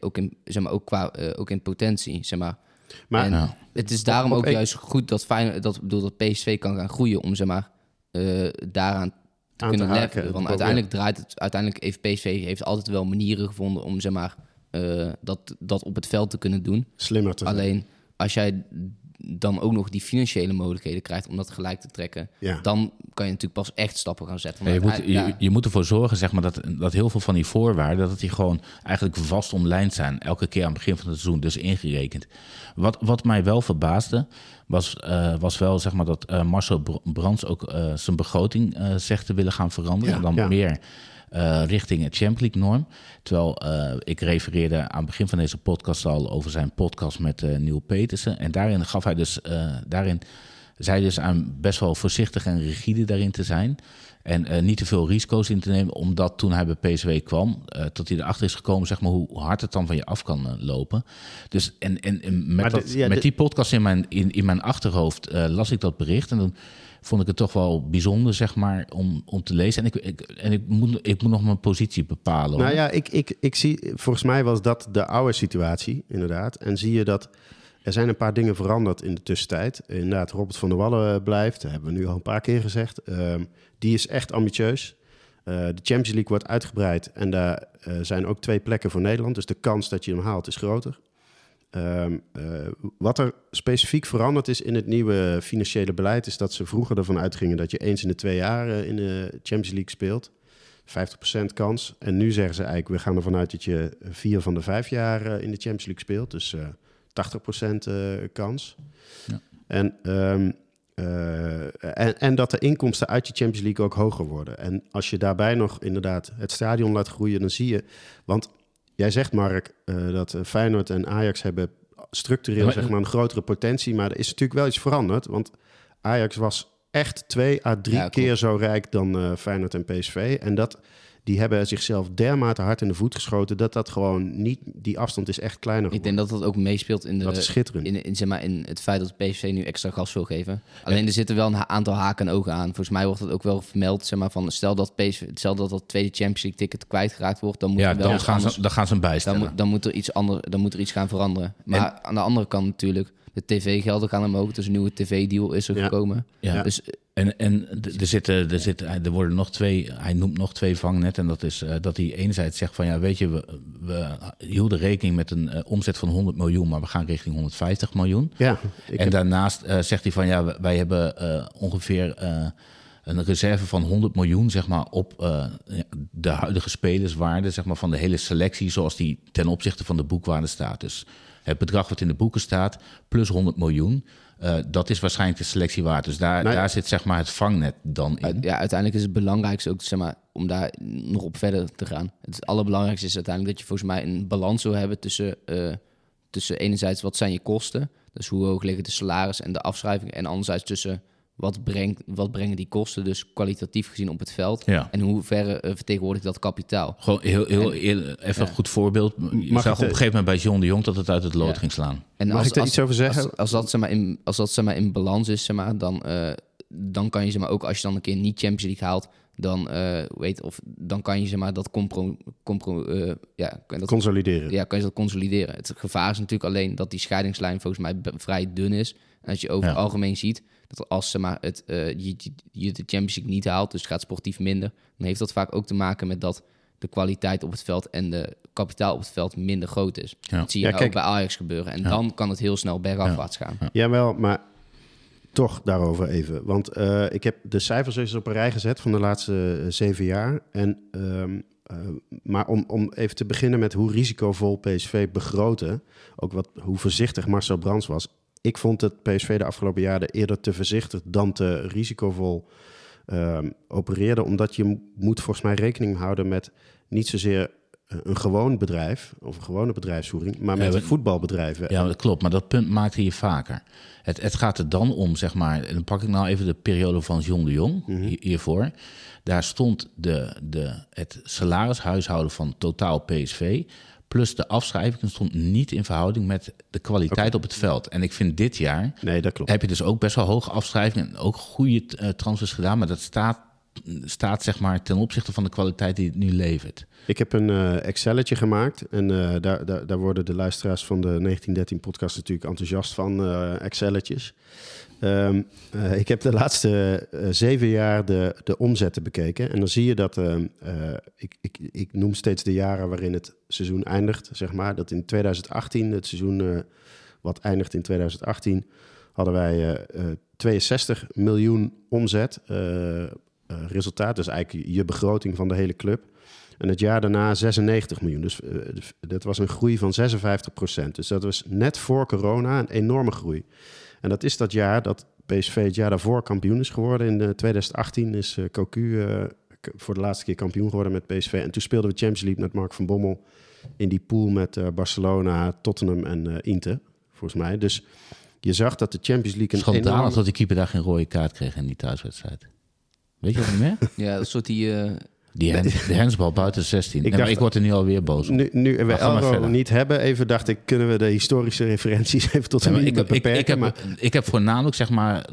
Ook in potentie, zeg maar. Maar het is daarom ook juist goed dat Feyenoord, dat PSV kan gaan groeien om, zeg maar, daaraan te kunnen leveren. Want uiteindelijk heeft PSV altijd wel manieren gevonden om, zeg maar, dat op het veld te kunnen doen. Slimmer te zijn. Alleen als jij dan ook nog die financiële mogelijkheden krijgt om dat gelijk te trekken, dan kan je natuurlijk pas echt stappen gaan zetten. Je moet ervoor zorgen, zeg maar, dat heel veel van die voorwaarden, dat die gewoon eigenlijk vast omlijnd zijn. Elke keer aan het begin van het seizoen, dus ingerekend. Wat mij wel verbaasde, was wel, zeg maar, dat Marcel Brands ook zijn begroting zegt te willen gaan veranderen. En dan meer richting het Champions League norm. Terwijl ik refereerde aan het begin van deze podcast al over zijn podcast met Neil Petersen. En daarin gaf hij dus, zei dus aan best wel voorzichtig en rigide daarin te zijn. En niet te veel risico's in te nemen, omdat toen hij bij PSV kwam, tot hij erachter is gekomen, zeg maar, hoe hard het dan van je af kan lopen. Dus met die podcast in mijn achterhoofd las ik dat bericht. En dan vond ik het toch wel bijzonder, zeg maar, om te lezen. En ik moet nog mijn positie bepalen. Nou ja, ik zie, volgens mij was dat de oude situatie, inderdaad. En zie je dat er zijn een paar dingen veranderd in de tussentijd. Inderdaad, Robert van der Wallen blijft, dat hebben we nu al een paar keer gezegd. Die is echt ambitieus. De Champions League wordt uitgebreid en daar zijn ook 2 plekken voor Nederland. Dus de kans dat je hem haalt is groter. Wat er specifiek veranderd is in het nieuwe financiële beleid... is dat ze vroeger ervan uitgingen dat je eens in de 2 jaar in de Champions League speelt. 50% kans. En nu zeggen ze eigenlijk, we gaan ervan uit dat je 4 van de 5 jaar in de Champions League speelt. Dus 80% kans. Ja. En dat de inkomsten uit je Champions League ook hoger worden. En als je daarbij nog inderdaad het stadion laat groeien, dan zie je... Want jij zegt, Mark, dat Feyenoord en Ajax hebben structureel zeg maar een grotere potentie. Maar er is natuurlijk wel iets veranderd. Want Ajax was echt 2 à 3 keer zo rijk dan Feyenoord en PSV. En die hebben zichzelf dermate hard in de voet geschoten... dat gewoon niet... Die afstand is echt kleiner geworden. Ik denk dat dat ook meespeelt in dat is schitterend. In het feit dat PSV nu extra gas wil geven. Alleen er zitten wel een aantal haken en ogen aan. Volgens mij wordt het ook wel vermeld, zeg maar, van stel dat dat tweede Champions League ticket kwijtgeraakt wordt, dan moet dan gaan ze hem bijstellen. Dan moet er iets gaan veranderen. Maar aan de andere kant natuurlijk, de tv-gelden gaan omhoog. Dus een nieuwe tv-deal is er gekomen. Ja. Dus er worden nog 2, hij noemt nog 2 vangnetten. En dat is dat hij enerzijds zegt van, ja, weet je, we hielden rekening met een omzet van 100 miljoen, maar we gaan richting 150 miljoen. Ja, daarnaast zegt hij van, ja, wij hebben ongeveer een reserve van 100 miljoen, zeg maar, op de huidige spelerswaarde, zeg maar, van de hele selectie, zoals die ten opzichte van de boekwaarde staat. Dus het bedrag wat in de boeken staat, plus 100 miljoen... dat is waarschijnlijk de selectie waard. Dus daar zit, zeg maar, het vangnet dan in. Ja, uiteindelijk is het belangrijkste ook, zeg maar, om daar nog op verder te gaan. Het allerbelangrijkste is uiteindelijk dat je volgens mij een balans wil hebben tussen enerzijds wat zijn je kosten, dus hoe hoog liggen de salaris en de afschrijvingen, en anderzijds tussen wat brengen die kosten, dus kwalitatief gezien op het veld, en hoe ver vertegenwoordigt dat kapitaal. Gewoon heel even een goed voorbeeld. Je zag op een gegeven moment bij John de Jong dat het uit het lood ging slaan. En mag ik daar iets over zeggen? Als dat zeg maar in balans is, zeg maar, dan kan je, zeg maar, ook als je dan een keer niet Champions League haalt, dan kan je, zeg maar, dat consolideren. Ja, kan je dat consolideren. Het gevaar is natuurlijk alleen dat die scheidingslijn volgens mij vrij dun is. En als je over het algemeen ziet dat als, zeg maar, je de Champions League niet haalt, dus het gaat sportief minder, dan heeft dat vaak ook te maken met dat de kwaliteit op het veld en de kapitaal op het veld minder groot is. Ja. Dat zie je ook bij Ajax gebeuren. En dan kan het heel snel bergafwaarts gaan. Jawel, maar toch daarover even. Want ik heb de cijfers eens op een rij gezet van de laatste 7 jaar. Maar om even te beginnen met hoe risicovol PSV begroten, ook hoe voorzichtig Marcel Brands was. Ik vond het PSV de afgelopen jaren eerder te voorzichtig dan te risicovol opereerde. Omdat je moet volgens mij rekening houden met niet zozeer een gewoon bedrijf of een gewone bedrijfsvoering, maar met voetbalbedrijven. Ja, dat klopt, maar dat punt maakte je vaker. Het gaat er dan om, zeg maar, en dan pak ik nou even de periode van John de Jong hiervoor. Daar stond het salarishuishouden van totaal PSV plus de afschrijvingen stond niet in verhouding met de kwaliteit op het veld. En ik vind dit jaar dat klopt. Heb je dus ook best wel hoge afschrijvingen en ook goede transfers gedaan, maar dat staat, zeg maar, ten opzichte van de kwaliteit die het nu levert. Ik heb een Excelletje gemaakt en daar worden de luisteraars van de 1913-podcast natuurlijk enthousiast van, Excelletjes. Ik heb de laatste 7 jaar de omzetten bekeken en dan zie je dat, ik noem steeds de jaren waarin het seizoen eindigt, zeg maar, dat in 2018, het seizoen wat eindigt in 2018, hadden wij 62 miljoen omzet, resultaat, dus eigenlijk je begroting van de hele club. En het jaar daarna 96 miljoen. Dus dat was een groei van 56%. Dus dat was net voor corona een enorme groei. En dat is dat jaar dat PSV het jaar daarvoor kampioen is geworden. In 2018 is Cocu voor de laatste keer kampioen geworden met PSV. En toen speelden we Champions League met Mark van Bommel in die pool met Barcelona, Tottenham en Inter, volgens mij. Dus je zag dat de Champions League een schandalig dat die keeper daar geen rode kaart kreeg in die thuiswedstrijd. Weet je dat niet meer? Ja, dat soort de hensbal buiten 16. Ik word er nu alweer boos op. Nu we Elro niet hebben, even dacht ik, kunnen we de historische referenties even tot een minimum beperken. Ik heb voornamelijk, zeg maar,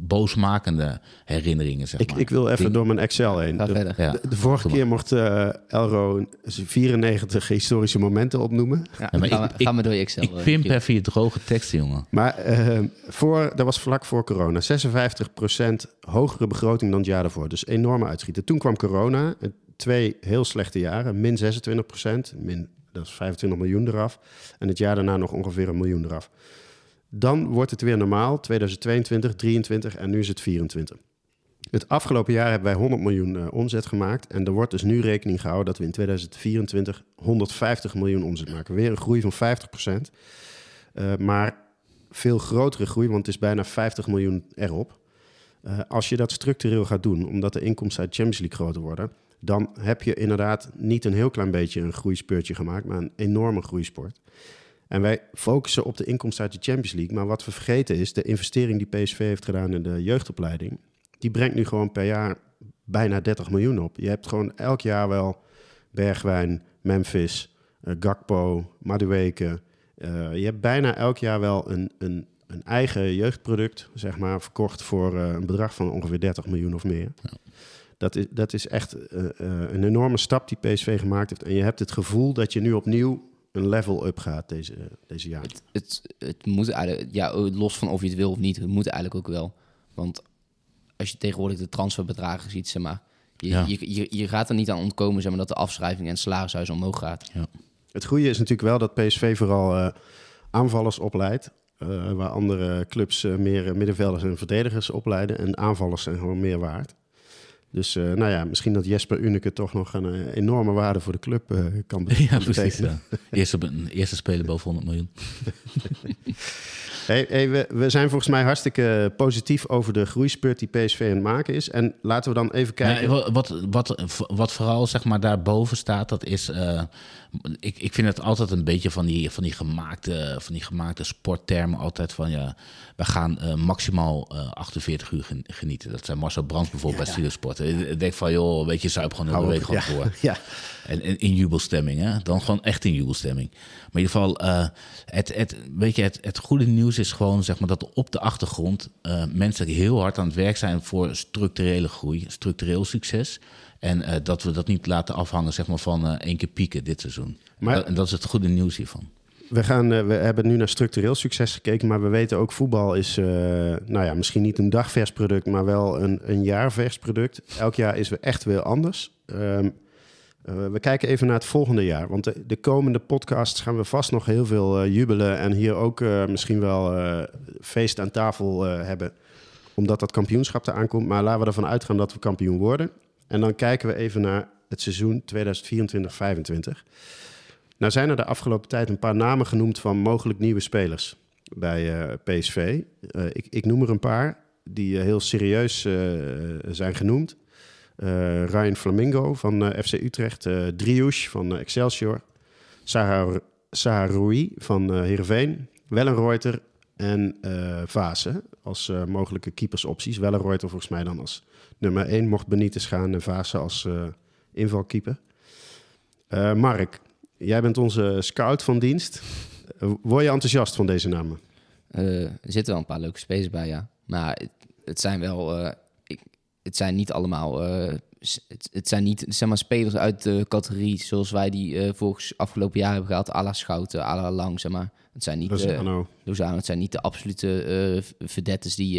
boosmakende herinneringen, zeg maar. Ik wil even door mijn Excel heen. Ga verder. Ja. De vorige keer mocht Elro 94 historische momenten opnoemen. Ja, Ja, maar ga maar door je Excel. Ik pimp even je droge teksten, jongen. Maar dat was vlak voor corona. 56% hogere begroting dan het jaar daarvoor. Dus enorme uitschieten. Toen kwam corona. 2 heel slechte jaren. Min 26%. Dat is 25 miljoen eraf. En het jaar daarna nog ongeveer 1 miljoen eraf. Dan wordt het weer normaal. 2022, 23 en nu is het 24. Het afgelopen jaar hebben wij 100 miljoen omzet gemaakt. En er wordt dus nu rekening gehouden dat we in 2024 150 miljoen omzet maken. Weer een groei van 50%. Maar veel grotere groei, want het is bijna 50 miljoen erop. Als je dat structureel gaat doen, omdat de inkomsten uit Champions League groter worden, dan heb je inderdaad niet een heel klein beetje een groeispeurtje gemaakt, maar een enorme groeisport. En wij focussen op de inkomsten uit de Champions League. Maar wat we vergeten is, de investering die PSV heeft gedaan in de jeugdopleiding, die brengt nu gewoon per jaar bijna 30 miljoen op. Je hebt gewoon elk jaar wel Bergwijn, Memphis, Gakpo, Madueke. Je hebt bijna elk jaar wel een eigen jeugdproduct, zeg maar, verkocht voor een bedrag van ongeveer 30 miljoen of meer. Ja. Dat is echt een enorme stap die PSV gemaakt heeft. En je hebt het gevoel dat je nu opnieuw een level up gaat deze jaar. Het moet eigenlijk, ja, los van of je het wil of niet, het moet eigenlijk ook wel. Want als je tegenwoordig de transferbedragen ziet, zeg maar, je gaat er niet aan ontkomen, zeg maar, dat de afschrijving en salarishuis omhoog gaat. Ja. Het goede is natuurlijk wel dat PSV vooral aanvallers opleidt, waar andere clubs meer middenvelders en verdedigers opleiden. En aanvallers zijn gewoon meer waard. Dus misschien dat Jesper Uneke toch nog een enorme waarde voor de club kan betekenen. Ja, precies. Ja. Eerste speler boven 100 miljoen. We zijn volgens mij hartstikke positief over de groeispurt die PSV aan het maken is. En laten we dan even kijken. Ja, wat vooral, zeg maar, daarboven staat, dat is... Ik vind het altijd een beetje van die gemaakte sporttermen altijd van, ja, we gaan maximaal 48 uur genieten. Dat zijn Marcel Brands bijvoorbeeld bij Studiosport. Ik denk van, joh, weet je, zuip gewoon de week gewoon voor. Ja. En in jubelstemming, hè? Dan gewoon echt in jubelstemming. Maar in ieder geval, het goede nieuws is gewoon, zeg maar, dat op de achtergrond mensen heel hard aan het werk zijn voor structurele groei, structureel succes. En dat we dat niet laten afhangen, zeg maar, van 1 keer pieken dit seizoen. En dat is het goede nieuws hiervan. We hebben nu naar structureel succes gekeken, maar we weten ook voetbal is misschien niet een dagvers product, maar wel een jaarvers product. Elk jaar is we echt weer anders. We kijken even naar het volgende jaar, want de komende podcasts gaan we vast nog heel veel jubelen en hier ook misschien wel feest aan tafel hebben, omdat dat kampioenschap eraan komt. Maar laten we ervan uitgaan dat we kampioen worden. En dan kijken we even naar het seizoen 2024-25. Nou zijn er de afgelopen tijd een paar namen genoemd van mogelijk nieuwe spelers bij PSV. Ik noem er een paar die heel serieus zijn genoemd. Ryan Flamingo van FC Utrecht, Driouche van Excelsior, Saharoui van Heerenveen, Wellenreuter en Vaassen als mogelijke keepersopties. Wellenreuter volgens mij dan als nummer 1, mocht Benitez gaan en Vaassen als invalkeeper. Mark, jij bent onze scout van dienst. Word je enthousiast van deze namen? Er zitten wel een paar leuke spelers bij, ja. Maar het zijn wel... het zijn niet allemaal... het zijn niet, zeg maar, spelers uit de categorie zoals wij die volgens afgelopen jaar hebben gehad. À la Schouten, à la Lang, zeg maar. Het zijn niet Lozano. Het zijn niet de absolute verdettes die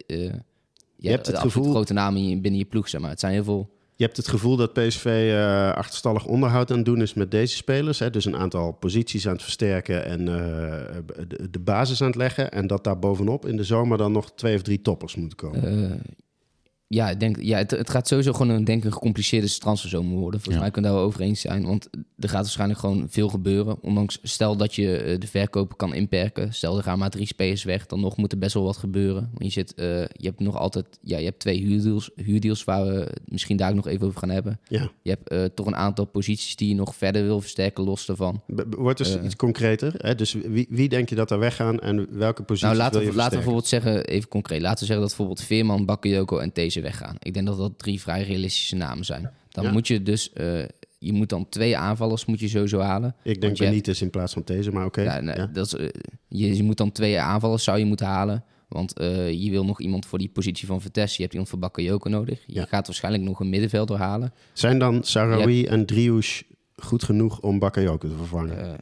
je hebt het gevoel, grote namen binnen je ploeg, zeg maar. Het zijn heel veel... Je hebt het gevoel dat PSV achterstallig onderhoud aan het doen is met deze spelers. Hè? Dus een aantal posities aan het versterken en de basis aan het leggen. En dat daar bovenop in de zomer dan nog 2 of 3 toppers moeten komen. Ja, ik denk, het gaat sowieso gewoon een gecompliceerde transferzomer worden. Volgens mij kunnen we daar wel over eens zijn. Want er gaat waarschijnlijk gewoon veel gebeuren. Ondanks, stel dat je de verkopen kan inperken. Stel, er gaan maar 3 spelers weg. Dan nog moet er best wel wat gebeuren. Want je hebt nog altijd... Ja, je hebt 2 huurdeals waar we misschien daar ook nog even over gaan hebben. Ja. Je hebt toch een aantal posities die je nog verder wil versterken, los daarvan. Wordt dus iets concreter. Hè? Dus wie denk je dat er weggaan en welke posities wil je versterken? Laten we bijvoorbeeld zeggen, even concreet. Laten we zeggen dat bijvoorbeeld Veerman, Bakayoko en These weggaan. Ik denk dat dat 3 vrij realistische namen zijn. Dan moet je dus... je moet dan 2 aanvallers moet je sowieso halen. Ik denk Benitez in plaats van These, maar oké. Je moet dan 2 aanvallers zou je moeten halen. Want je wil nog iemand voor die positie van Vitesse. Je hebt iemand voor Bakayoko nodig. Je gaat waarschijnlijk nog een middenvelder halen. Zijn dan Sahraoui en Driouche goed genoeg om Bakayoko te vervangen?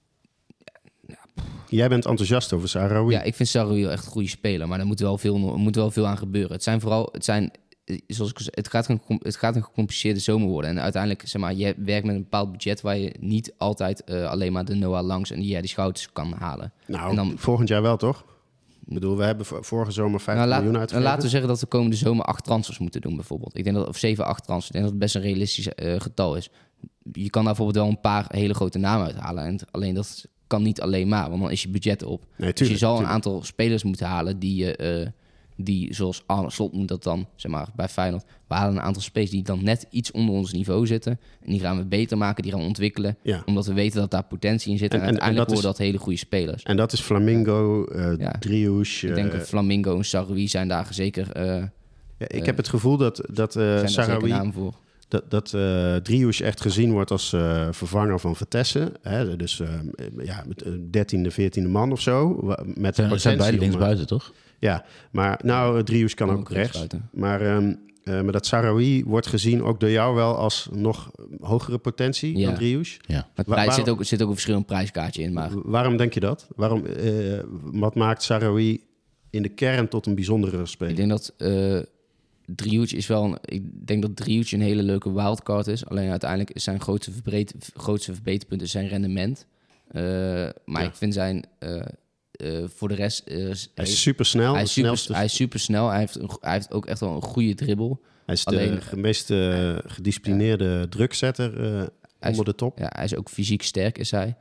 Jij bent enthousiast over Sahraoui. Ja, ik vind Sahraoui echt een goede speler. Maar er moet wel veel aan gebeuren. Zoals ik zei, het gaat een gecompliceerde zomer worden. En uiteindelijk, zeg maar, je werkt met een bepaald budget waar je niet altijd alleen maar de Noah Langs en die Schoutes kan halen. Nou, en dan, volgend jaar wel, toch? Ik bedoel, we hebben vorige zomer 50 miljoen uitgegeven. Laten we zeggen dat we komende zomer 8 transfers moeten doen, bijvoorbeeld. Ik denk dat, of 7, 8 transfers. Ik denk dat het best een realistisch getal is. Je kan daar bijvoorbeeld wel een paar hele grote namen uithalen. En alleen dat kan niet alleen maar, want dan is je budget op. Nee, tuurlijk, dus je zal een aantal spelers moeten halen die zoals Arne Slot moet dat dan, zeg maar, bij Feyenoord. We halen een aantal spelers die dan net iets onder ons niveau zitten. En die gaan we beter maken, die gaan we ontwikkelen. Ja. Omdat we weten dat daar potentie in zit. En uiteindelijk worden dat hele goede spelers. En dat is Flamingo, Driouche. Ik denk dat Flamingo en Sahraoui zijn daar zeker... ik heb het gevoel dat Sahraoui... Dat Driouche echt gezien wordt als vervanger van Vitesse. Hè? Dus met 13e, 14e man of zo. Met zijn beide linksbuiten, toch? Ja, maar Driouche kan ook rechts. Maar dat Sahraoui wordt gezien ook door jou wel als nog hogere potentie dan Driouche. Ja. Maar zit ook een verschillend prijskaartje in. Maar... Waarom denk je dat? Wat maakt Sahraoui in de kern tot een bijzondere speler? Ik denk dat... Driouche is wel ik denk dat Driouche een hele leuke wildcard is. Alleen uiteindelijk is zijn grootste verbeterpunt zijn rendement. Maar ik vind zijn... voor de rest... hij is supersnel. Hij is supersnel. Hij heeft ook echt wel een goede dribbel. Hij is de meest gedisciplineerde drukzetter onder de top. Ja, hij is ook fysiek sterk, is hij.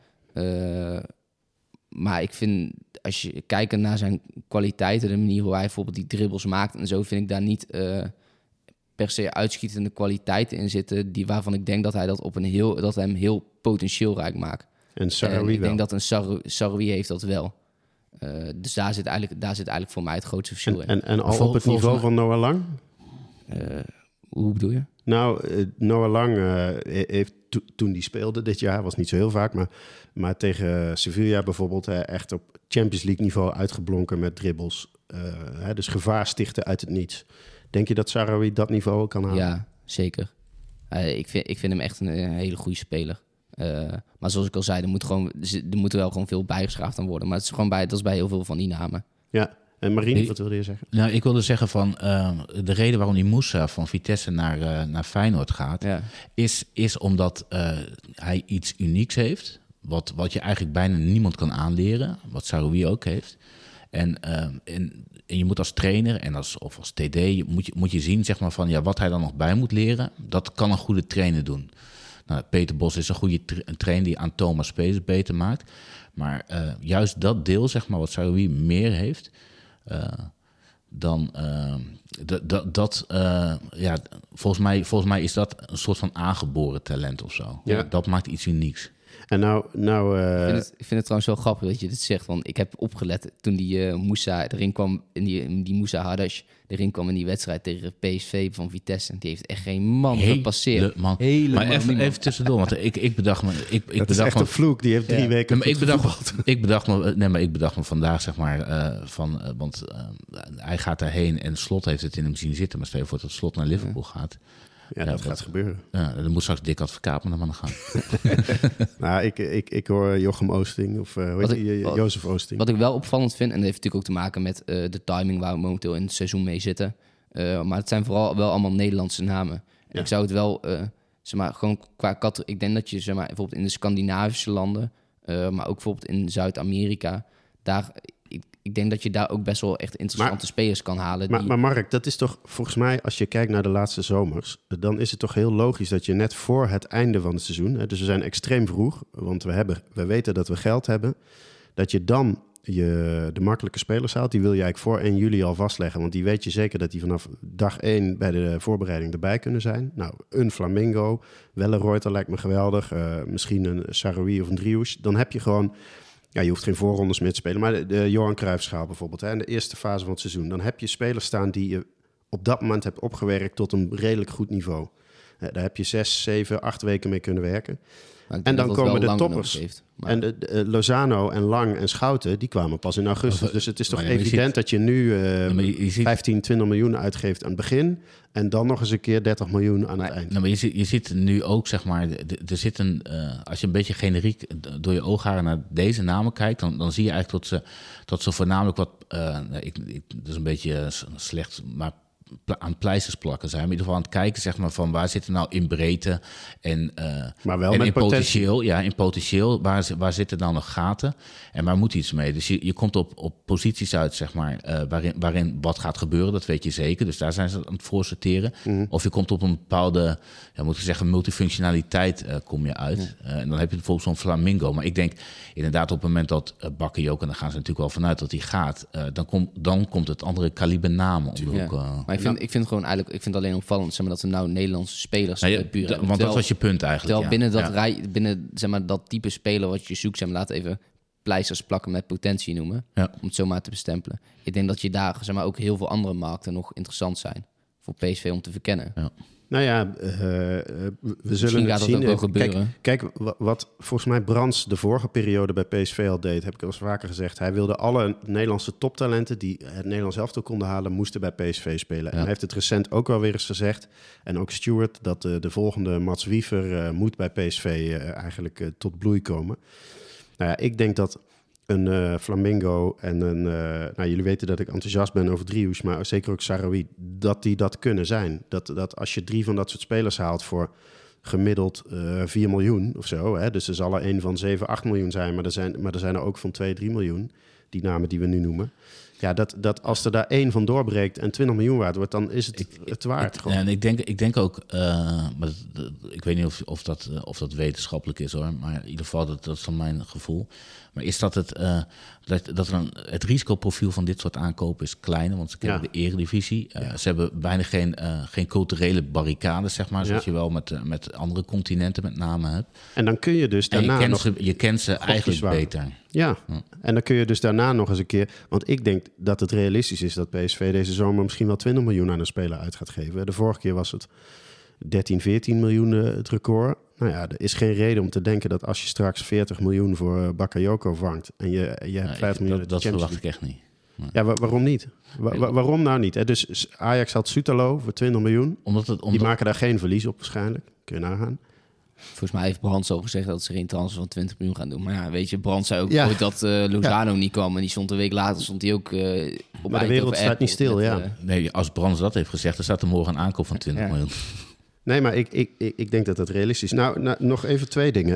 Maar ik vind, als je kijkt naar zijn kwaliteiten, de manier hoe hij bijvoorbeeld die dribbles maakt en zo, vind ik daar niet per se uitschietende kwaliteiten in zitten, waarvan ik denk dat hij dat hem heel potentieelrijk maakt. En Sahraoui ik denk dat een Sahraoui heeft dat wel. Dus daar zit eigenlijk voor mij het grootste verschil in. En al op het niveau van Noah Lang? Hoe bedoel je? Nou, Noah Lang heeft toen die speelde dit jaar, was niet zo heel vaak, maar tegen Sevilla bijvoorbeeld echt op Champions League niveau uitgeblonken met dribbles. Dus gevaar stichten uit het niets. Denk je dat Sahraoui dat niveau kan halen? Ja, zeker. Ik vind hem echt een hele goede speler. Maar zoals ik al zei, er moet wel gewoon veel bijgeschaafd aan worden. Maar het is gewoon dat is bij heel veel van die namen. Ja. En Marien, wat wilde je zeggen? Nou, ik wilde zeggen van de reden waarom die Moussa van Vitesse naar Feyenoord gaat, is omdat hij iets unieks heeft, wat je eigenlijk bijna niemand kan aanleren, wat Sahraoui ook heeft. En je moet als trainer en als TD moet je zien, zeg maar, van wat hij dan nog bij moet leren. Dat kan een goede trainer doen. Nou, Peter Bos is een goede trainer die aan Thomas Spees beter maakt. Maar juist dat deel, zeg maar, wat Sahraoui meer heeft, volgens mij is dat een soort van aangeboren talent of zo. Ja. Dat maakt iets unieks. En ik vind het trouwens wel grappig dat je dit zegt, want ik heb opgelet toen die Moussa erin kwam, die Moussa Hadash erin kwam in die wedstrijd tegen PSV van Vitesse. En die heeft echt geen man gepasseerd. Maar even tussendoor, want ik bedacht me... Dat is echt een vloek, die heeft 3 weken ik bedacht me vandaag, zeg maar, want hij gaat daarheen en Slot heeft het in hem zien zitten. Maar stel je voor dat Slot naar Liverpool gaat. Ja, dat gaat gebeuren. Ja, dan moet straks Dick Advocaat met hem aan de gang. Nou, ik hoor Jochem Oosting of Jozef Oosting. Wat ik wel opvallend vind, en dat heeft natuurlijk ook te maken met de timing waar we momenteel in het seizoen mee zitten. Maar het zijn vooral wel allemaal Nederlandse namen. En ik zou het wel, zeg maar, gewoon qua ik denk dat je, zeg maar, bijvoorbeeld in de Scandinavische landen, maar ook bijvoorbeeld in Zuid-Amerika, ik denk dat je daar ook best wel echt interessante spelers kan halen. Maar Mark, dat is toch volgens mij, als je kijkt naar de laatste zomers, dan is het toch heel logisch dat je net voor het einde van het seizoen, dus we zijn extreem vroeg, want we weten dat we geld hebben, dat je dan de makkelijke spelers haalt. Die wil je eigenlijk voor 1 juli al vastleggen, want die weet je zeker dat die vanaf dag 1 bij de voorbereiding erbij kunnen zijn. Nou, een Flamingo, Welleroyter lijkt me geweldig, misschien een Sahraoui of een Driouche. Dan heb je gewoon... Ja, je hoeft geen voorrondes meer te spelen, maar de Johan Cruijffschaal bijvoorbeeld, in de eerste fase van het seizoen, dan heb je spelers staan die je op dat moment hebt opgewerkt tot een redelijk goed niveau. Daar heb je 6, 7, 8 weken mee kunnen werken. Maar ik En denk dan dat het komen wel de langer toppers. nodig heeft. Maar- En de Lozano en Lang en Schouten, die kwamen pas in augustus. Dus het is toch maar je evident ziet- dat je nu maar je ziet- 15, 20 miljoen uitgeeft aan het begin. En dan nog eens een keer 30 miljoen aan het eind. Nou, maar je ziet nu ook, zeg maar, er zit als je een beetje generiek door je oogharen naar deze namen kijkt, dan zie je eigenlijk dat ze voornamelijk wat, dat is een beetje slecht, maar aan pleisters plakken zijn. Maar in ieder geval aan het kijken, zeg maar, van waar zitten nou in breedte en, Maar wel en met in potentie. potentieel. Ja, in potentieel, waar zitten dan nog gaten en waar moet iets mee? Dus je komt op posities uit, zeg maar, waarin wat gaat gebeuren, dat weet je zeker. Dus daar zijn ze aan het voor sorteren. Of je komt op een bepaalde, moet ik zeggen, multifunctionaliteit kom je uit. En dan heb je bijvoorbeeld zo'n Flamingo. Maar ik denk inderdaad op het moment dat Bakayoko, en daar gaan ze natuurlijk wel vanuit dat hij gaat, dan komt het andere kaliber namen om de hoek. Maar ik vind gewoon eigenlijk, ik vind het alleen opvallend, zeg maar, dat we nou Nederlandse spelers puur hebben. Want Terwijl- dat was je punt eigenlijk. Terwijl ja. binnen zeg maar, dat type speler wat je zoekt, zeg maar, laat even pleisters plakken met potentie noemen, Ja. om het zo maar te bestempelen. Ik denk dat je daar, zeg maar, ook heel veel andere markten nog interessant zijn voor PSV om te verkennen. Ja. Nou ja, we zullen gaat het dat zien. ook wel gebeuren. Kijk, wat volgens mij Brands de vorige periode bij PSV al deed, heb ik al eens vaker gezegd. Hij wilde alle Nederlandse toptalenten die het Nederlands elftal konden halen, moesten bij PSV spelen. En hij heeft het recent ook wel weer eens gezegd. En ook Stuart, dat de volgende Mats Wiever moet bij PSV eigenlijk tot bloei komen. Nou ja, ik denk dat een Flamingo en een... nou, jullie weten dat ik enthousiast ben over Driouche, maar zeker ook Sarawi, dat die dat kunnen zijn. Dat als je 3 van dat soort spelers haalt voor gemiddeld 4 miljoen of zo, hè, dus er zal er een van 7, 8 miljoen zijn, maar er zijn er ook van 2, 3 miljoen, die namen die we nu noemen. Ja, dat als er daar 1 van doorbreekt en 20 miljoen waard wordt, dan is het waard. Ja, en ik denk ook, maar ik weet niet of dat wetenschappelijk is hoor, maar in ieder geval dat is van mijn gevoel. Maar is dat het risicoprofiel van dit soort aankopen is kleiner, want ze kennen de eredivisie. Ze hebben bijna geen culturele barricades, zeg maar, zoals je wel met andere continenten met name hebt. En dan kun je dus daarna je kent ze eigenlijk wagen. beter. Ja, en dan kun je dus daarna nog eens een keer... Want ik denk dat het realistisch is dat PSV deze zomer misschien wel 20 miljoen aan een speler uit gaat geven. De vorige keer was het 13, 14 miljoen het record. Nou ja, er is geen reden om te denken dat als je straks 40 miljoen voor Bakayoko vangt en je hebt 50 miljoen... Dat verwacht ik echt niet. Ja, waarom niet? Waarom nou niet? Hè? Dus Ajax had Soetalo voor 20 miljoen. Die maken daar geen verlies op waarschijnlijk. Kun je nagaan. Volgens mij heeft Brands al gezegd dat ze geen transfer van 20 miljoen gaan doen. Maar ja, weet je, Brands zei ook ooit dat Lozano niet kwam. En die stond een week later op Maar de wereld staat niet stil, Nee, als Brands dat heeft gezegd, dan staat er morgen een aankoop van 20 miljoen. Nee, maar ik denk dat dat realistisch is. Nou, nog even 2 dingen.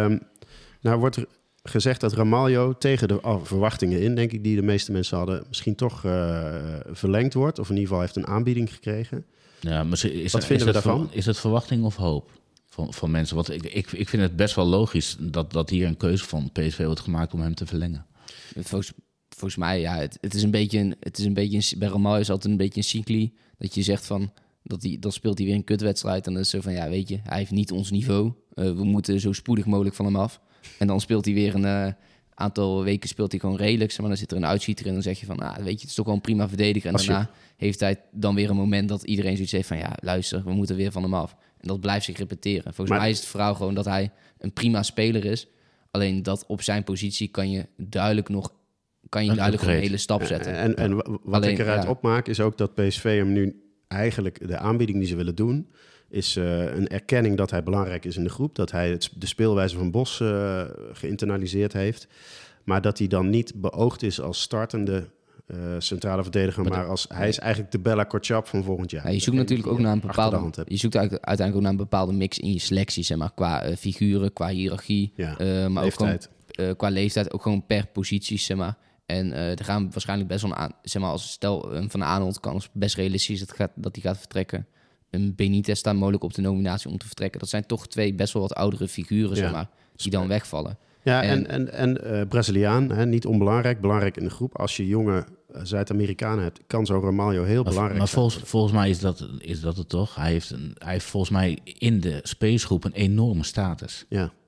Nou wordt er gezegd dat Ramalho tegen de verwachtingen in, denk ik, die de meeste mensen hadden, misschien toch verlengd wordt. Of in ieder geval heeft een aanbieding gekregen. Ja, maar wat vinden we daarvan? Is het verwachting of hoop van mensen? Want ik vind het best wel logisch dat hier een keuze van PSV wordt gemaakt om hem te verlengen. Volgens mij, ja, het is een beetje bij Ramalho is altijd een beetje een cycli. Dat je zegt van, dan speelt hij weer een kutwedstrijd. En dan is het zo van, ja, weet je, hij heeft niet ons niveau. We moeten zo spoedig mogelijk van hem af. En dan speelt hij weer een aantal weken gewoon redelijk. Maar dan zit er een uitschieter en dan zeg je van, weet je, het is toch wel een prima verdediger. En daarna heeft hij dan weer een moment dat iedereen zoiets heeft van, ja, luister, we moeten weer van hem af. En dat blijft zich repeteren. Volgens mij is het verhaal gewoon dat hij een prima speler is. Alleen dat op zijn positie kan je duidelijk gewoon een hele stap zetten. En wat ik eruit opmaak is ook dat PSV hem nu eigenlijk de aanbieding die ze willen doen is een erkenning dat hij belangrijk is in de groep. Dat hij de speelwijze van Bos geïnternaliseerd heeft. Maar dat hij dan niet beoogd is als startende centrale verdediger. Maar als hij is eigenlijk de Bella Korchap van volgend jaar. Ja, je zoekt natuurlijk ook naar een bepaalde... Je zoekt uiteindelijk ook naar een bepaalde mix in je selectie, zeg maar. Qua figuren, qua hiërarchie. Ja, maar leeftijd. Ook gewoon, qua leeftijd, ook gewoon per positie, zeg maar. En er gaan waarschijnlijk best wel zeg maar, als stel Van Aanholt kan is best realistisch dat hij gaat vertrekken. Een Benitez staat mogelijk op de nominatie om te vertrekken. Dat zijn toch 2 best wel wat oudere figuren, zeg maar, die dan wegvallen. Ja, en Braziliaan, hè, niet onbelangrijk, belangrijk in de groep. Als je jonge Zuid-Amerikanen hebt, kan zo'n Ramalho heel belangrijk zijn. Maar volgens mij is dat het toch. Hij heeft volgens mij in de spelersgroep een enorme status. Ja.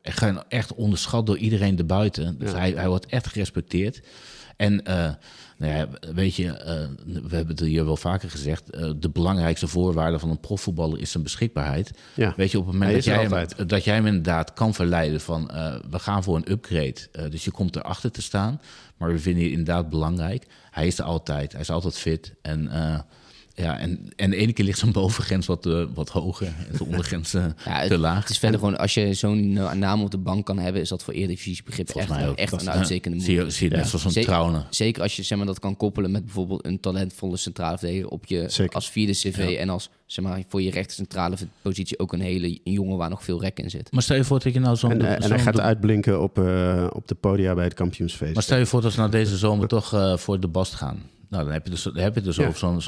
echt onderschat door iedereen erbuiten. Dus hij wordt echt gerespecteerd. En weet je, we hebben het hier wel vaker gezegd, de belangrijkste voorwaarde van een profvoetballer is zijn beschikbaarheid. Ja. Weet je, op het moment dat jij hem inderdaad kan verleiden van we gaan voor een upgrade. Dus je komt erachter te staan, maar we vinden het inderdaad belangrijk. Hij is er altijd, hij is altijd fit. En de ene keer ligt zijn bovengrens wat hoger en de ondergrens te laag. Het is verder gewoon, als je zo'n naam op de bank kan hebben, is dat voor Eredivisiebegrip echt een uitstekende move. Zie je net zoals een Trouwen. Zeker als je dat kan koppelen met bijvoorbeeld een talentvolle centrale verdediger op je als vierde cv en als voor je rechter centrale positie ook een jongen waar nog veel rek in zit. Maar stel je voor dat je nou zo'n... En hij gaat uitblinken op de podia bij het kampioensfeest. Maar stel je voor dat ze nou deze zomer toch voor de Bast gaan. Nou, dan heb je dus over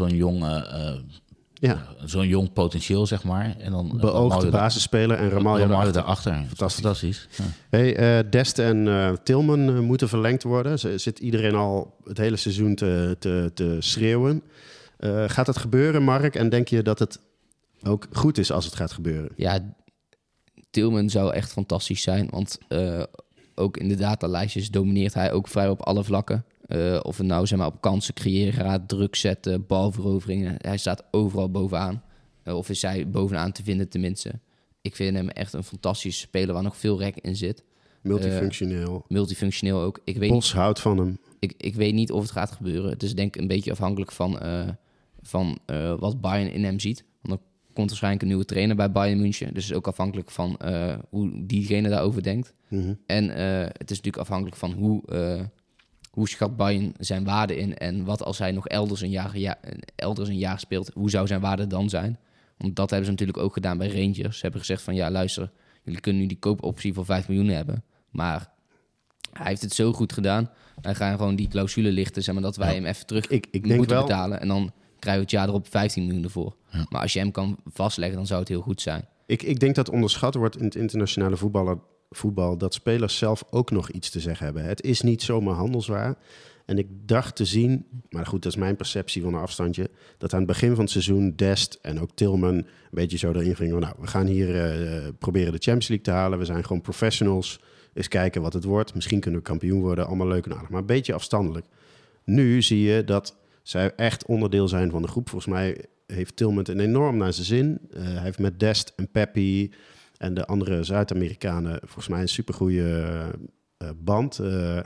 zo'n jong potentieel, zeg maar. En dan beoogde basisspeler en Ramalho daarachter. Fantastisch. Ja. Hey, Dest en Tillman moeten verlengd worden. Zit iedereen al het hele seizoen te schreeuwen. Gaat het gebeuren, Mark? En denk je dat het ook goed is als het gaat gebeuren? Ja, Tillman zou echt fantastisch zijn. Want ook in de datalijstjes domineert hij ook vrij op alle vlakken. Of het nou op kansen creëren gaat, druk zetten, balveroveringen. Hij staat overal bovenaan. Of is hij bovenaan te vinden tenminste. Ik vind hem echt een fantastische speler waar nog veel rek in zit. Multifunctioneel ook. Bos houdt van hem. Ik weet niet of het gaat gebeuren. Het is denk ik een beetje afhankelijk van wat Bayern in hem ziet. Want er komt waarschijnlijk een nieuwe trainer bij Bayern München. Dus het is ook afhankelijk van hoe diegene daarover denkt. Mm-hmm. En het is natuurlijk afhankelijk van hoe schat Bayern zijn waarde in? En wat als hij nog elders een jaar speelt? Hoe zou zijn waarde dan zijn? Want dat hebben ze natuurlijk ook gedaan bij Rangers. Ze hebben gezegd van ja, luister, jullie kunnen nu die koopoptie voor 5 miljoen hebben. Maar hij heeft het zo goed gedaan. Wij gaan gewoon die clausule lichten, dat wij hem even terug moeten betalen. En dan krijgen we het jaar erop 15 miljoen ervoor. Ja. Maar als je hem kan vastleggen, dan zou het heel goed zijn. Ik denk dat onderschat wordt in het internationale voetbal dat spelers zelf ook nog iets te zeggen hebben. Het is niet zomaar handelswaar. En ik dacht te zien, maar goed, dat is mijn perceptie van een afstandje, dat aan het begin van het seizoen Dest en ook Tillman een beetje zo erin gingen. Nou, we gaan hier proberen de Champions League te halen. We zijn gewoon professionals. Eens kijken wat het wordt. Misschien kunnen we kampioen worden. Allemaal leuk en aardig, maar een beetje afstandelijk. Nu zie je dat zij echt onderdeel zijn van de groep. Volgens mij heeft Tillman het enorm naar zijn zin. Hij heeft met Dest en Pepi en de andere Zuid-Amerikanen volgens mij een supergoeie band.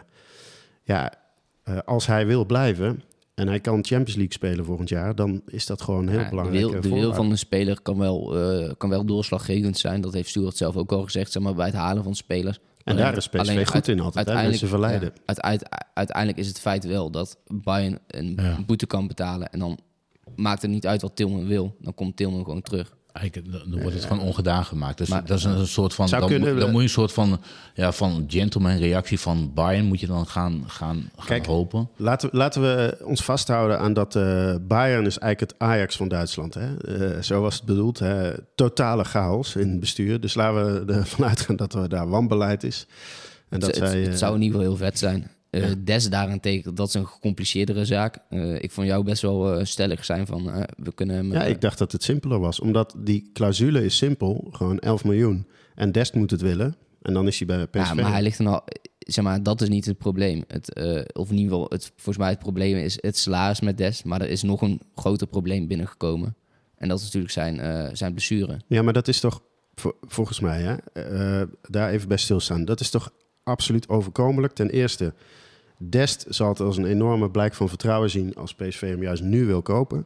Als hij wil blijven en hij kan Champions League spelen volgend jaar, dan is dat gewoon heel belangrijk. De wil van een speler kan wel doorslaggevend zijn. Dat heeft Stuart zelf ook al gezegd, bij het halen van spelers. En daar is PSV goed in altijd, mensen verleiden. Ja, uiteindelijk is het feit wel dat Bayern een boete kan betalen. En dan maakt het niet uit wat Tillman wil. Dan komt Tillman gewoon terug. Dan wordt het gewoon ongedaan gemaakt. Dus dat is een soort van. Dan moet je een soort van gentleman reactie van Bayern moet je dan gaan hopen. Laten we ons vasthouden aan dat Bayern is eigenlijk het Ajax van Duitsland. Hè? Zo was het bedoeld. Hè? Totale chaos in het bestuur. Dus laten we ervan uitgaan dat er daar wanbeleid is. En het zou in ieder geval heel vet zijn. Des daarentegen, dat is een gecompliceerdere zaak. Ik vond jou best wel stellig zijn van we kunnen hem... ik dacht dat het simpeler was. Omdat die clausule is simpel, gewoon 11 miljoen. En Dest moet het willen. En dan is hij bij PSV. Ja, maar hij ligt dan al... dat is niet het probleem. Of in ieder geval, volgens mij het probleem is het salaris met Dest. Maar er is nog een groter probleem binnengekomen. En dat is natuurlijk zijn blessure. Ja, maar dat is toch, volgens mij, daar even bij stilstaan. Dat is toch absoluut overkomelijk. Ten eerste, Dest zal het als een enorme blijk van vertrouwen zien als PSV hem juist nu wil kopen.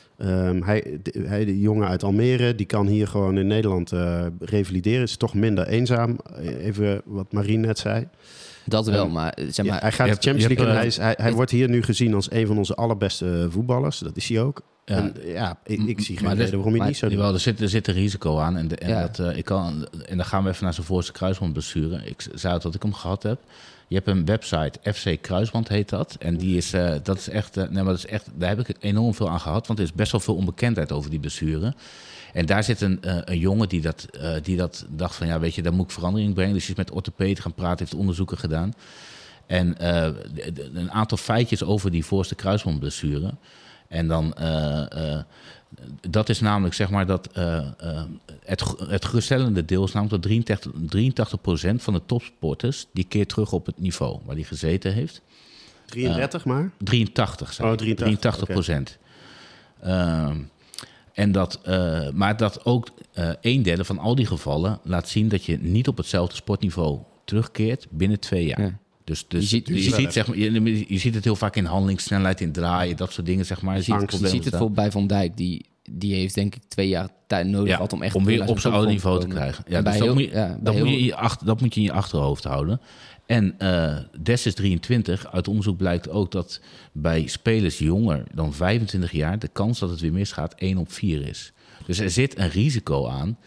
De jongen uit Almere, die kan hier gewoon in Nederland revalideren. Is toch minder eenzaam. Even wat Marien net zei. Dat wel, maar... hij gaat de Champions League en hij wordt hier nu gezien als een van onze allerbeste voetballers. Dat is hij ook. Ja. En, ik zie geen reden waarom hij niet zo doet. Er zit een risico aan. En dan gaan we even naar zijn voorste kruisbandblessure. Ik zei dat ik hem gehad heb. Je hebt een website, FC Kruisband heet dat. En die is, dat is echt, daar heb ik enorm veel aan gehad. Want er is best wel veel onbekendheid over die blessure. En daar zit een jongen die dat dacht van, ja, weet je, daar moet ik verandering brengen. Dus hij is met orthopeden gaan praten, heeft onderzoeken gedaan. En een aantal feitjes over die voorste kruisbandblessure. En dan, dat is namelijk zeg maar dat het geruststellende deel is namelijk dat 83% van de topsporters die keert terug op het niveau waar hij gezeten heeft. 33 maar? 83, zei ik. 83%. En maar dat ook 1/3 van al die gevallen laat zien dat je niet op hetzelfde sportniveau terugkeert binnen 2 jaar. Ja. Dus je ziet, zeg maar, je ziet het heel vaak in handelingssnelheid, in draaien, dat soort dingen, zeg maar. Je ziet het bijvoorbeeld bij Van Dijk, die heeft denk ik 2 jaar tijd nodig gehad om echt om weer op zijn oude niveau te krijgen. Ja, dus dat moet je in je achterhoofd houden. En Des is 23. Uit onderzoek blijkt ook dat bij spelers jonger dan 25 jaar de kans dat het weer misgaat 1 op 4 is. Dus er zit een risico aan.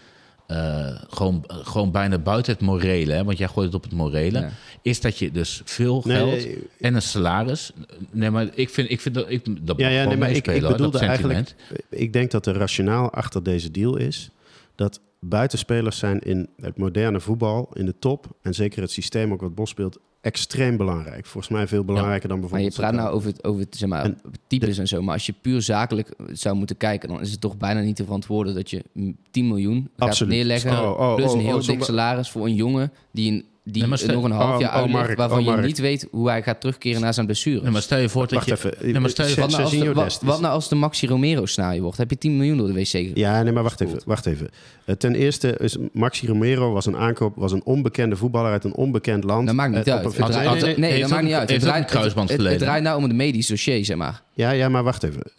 Gewoon bijna buiten het morele, hè, want jij gooit het op het morele, is dat je dus veel geld en een salaris. Nee, maar ik vind dat ik bedoelde eigenlijk. Ik denk dat de rationaal achter deze deal is dat buitenspelers zijn in het moderne voetbal, in de top, en zeker het systeem ook wat Bos speelt, extreem belangrijk. Volgens mij veel belangrijker dan bijvoorbeeld... Maar je praat nou over zeg maar, types en zo, maar als je puur zakelijk zou moeten kijken, dan is het toch bijna niet te verantwoorden dat je 10 miljoen gaat neerleggen, plus een heel dik salaris voor een jongen die nog een half jaar uitlegt, waarvan je niet weet hoe hij gaat terugkeren naar zijn blessure. Nee, maar stel je voor dat wat nou als de Maxi Romero scenario wordt? Heb je 10 miljoen door de wc gegaan? Ja, nee, maar wacht even. Ten eerste is Maxi Romero was een aankoop, was een onbekende voetballer uit een onbekend land. Dat maakt niet uit. Dat maakt niet uit. Het draait nou om het medisch dossier, zeg maar. Ja, maar wacht even.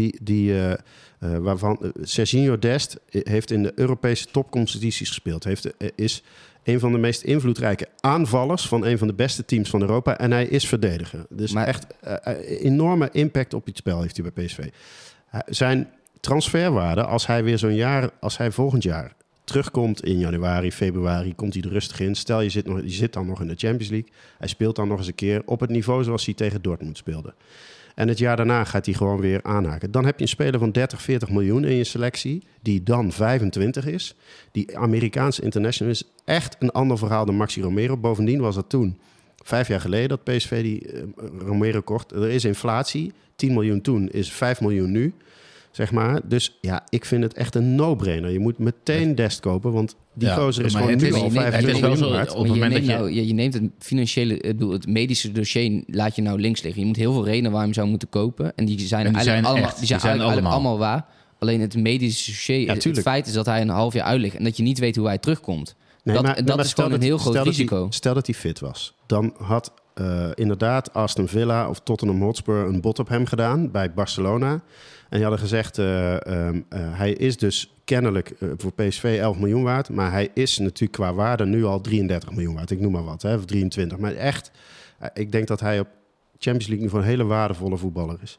Waarvan Serginho Dest heeft in de Europese topcompetities gespeeld. Is een van de meest invloedrijke aanvallers van een van de beste teams van Europa. En hij is verdediger. Dus echt enorme impact op het spel heeft hij bij PSV. Zijn transferwaarde, als hij volgend jaar terugkomt in januari, februari, komt hij er rustig in. Stel, je zit dan nog in de Champions League. Hij speelt dan nog eens een keer op het niveau zoals hij tegen Dortmund speelde. En het jaar daarna gaat hij gewoon weer aanhaken. Dan heb je een speler van 30, 40 miljoen in je selectie, die dan 25 is. Die Amerikaanse international is echt een ander verhaal dan Maxi Romero. Bovendien was dat toen, 5 jaar geleden, dat PSV die Romero kocht. Er is inflatie. 10 miljoen toen is 5 miljoen nu, zeg maar. Dus ja, ik vind het echt een no-brainer. Je moet meteen Dest kopen, want die gozer is gewoon nu al 25 miljoen waard. Op het moment dat je neemt het financiële, het medische dossier, laat je nou links liggen. Je moet heel veel redenen waarom je zou moeten kopen. En die zijn allemaal waar. Alleen het medische dossier, het feit is dat hij een half jaar uitligt en dat je niet weet hoe hij terugkomt. Nee, dat is gewoon een heel groot risico. Stel dat hij fit was. Dan had inderdaad Aston Villa of Tottenham Hotspur een bod op hem gedaan bij Barcelona. En die hadden gezegd, hij is dus kennelijk voor PSV 11 miljoen waard. Maar hij is natuurlijk qua waarde nu al 33 miljoen waard. Ik noem maar wat, hè, of 23. Maar echt, ik denk dat hij op Champions League niveau een hele waardevolle voetballer is.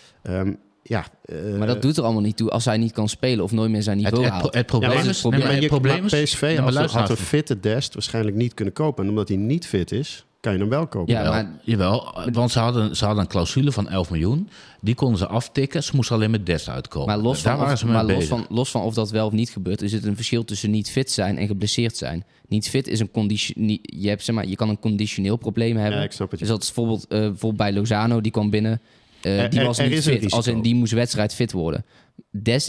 Maar dat doet er allemaal niet toe als hij niet kan spelen of nooit meer zijn niveau haalt. Het probleem is... PSV had een fitte Dest waarschijnlijk niet kunnen kopen. En omdat hij niet fit is, kan je hem wel kopen. Ja, jawel, want ze hadden een clausule van 11 miljoen. Die konden ze aftikken. Ze moesten alleen met Dest uitkomen. Maar los van of dat wel of niet gebeurt, is het een verschil tussen niet fit zijn en geblesseerd zijn. Niet fit is een conditie. Je kan een conditioneel probleem hebben. Ja, ik snap het. Dus dat is bijvoorbeeld bij Lozano, die kwam binnen. Die was niet fit, als in die moest wedstrijd fit worden. Des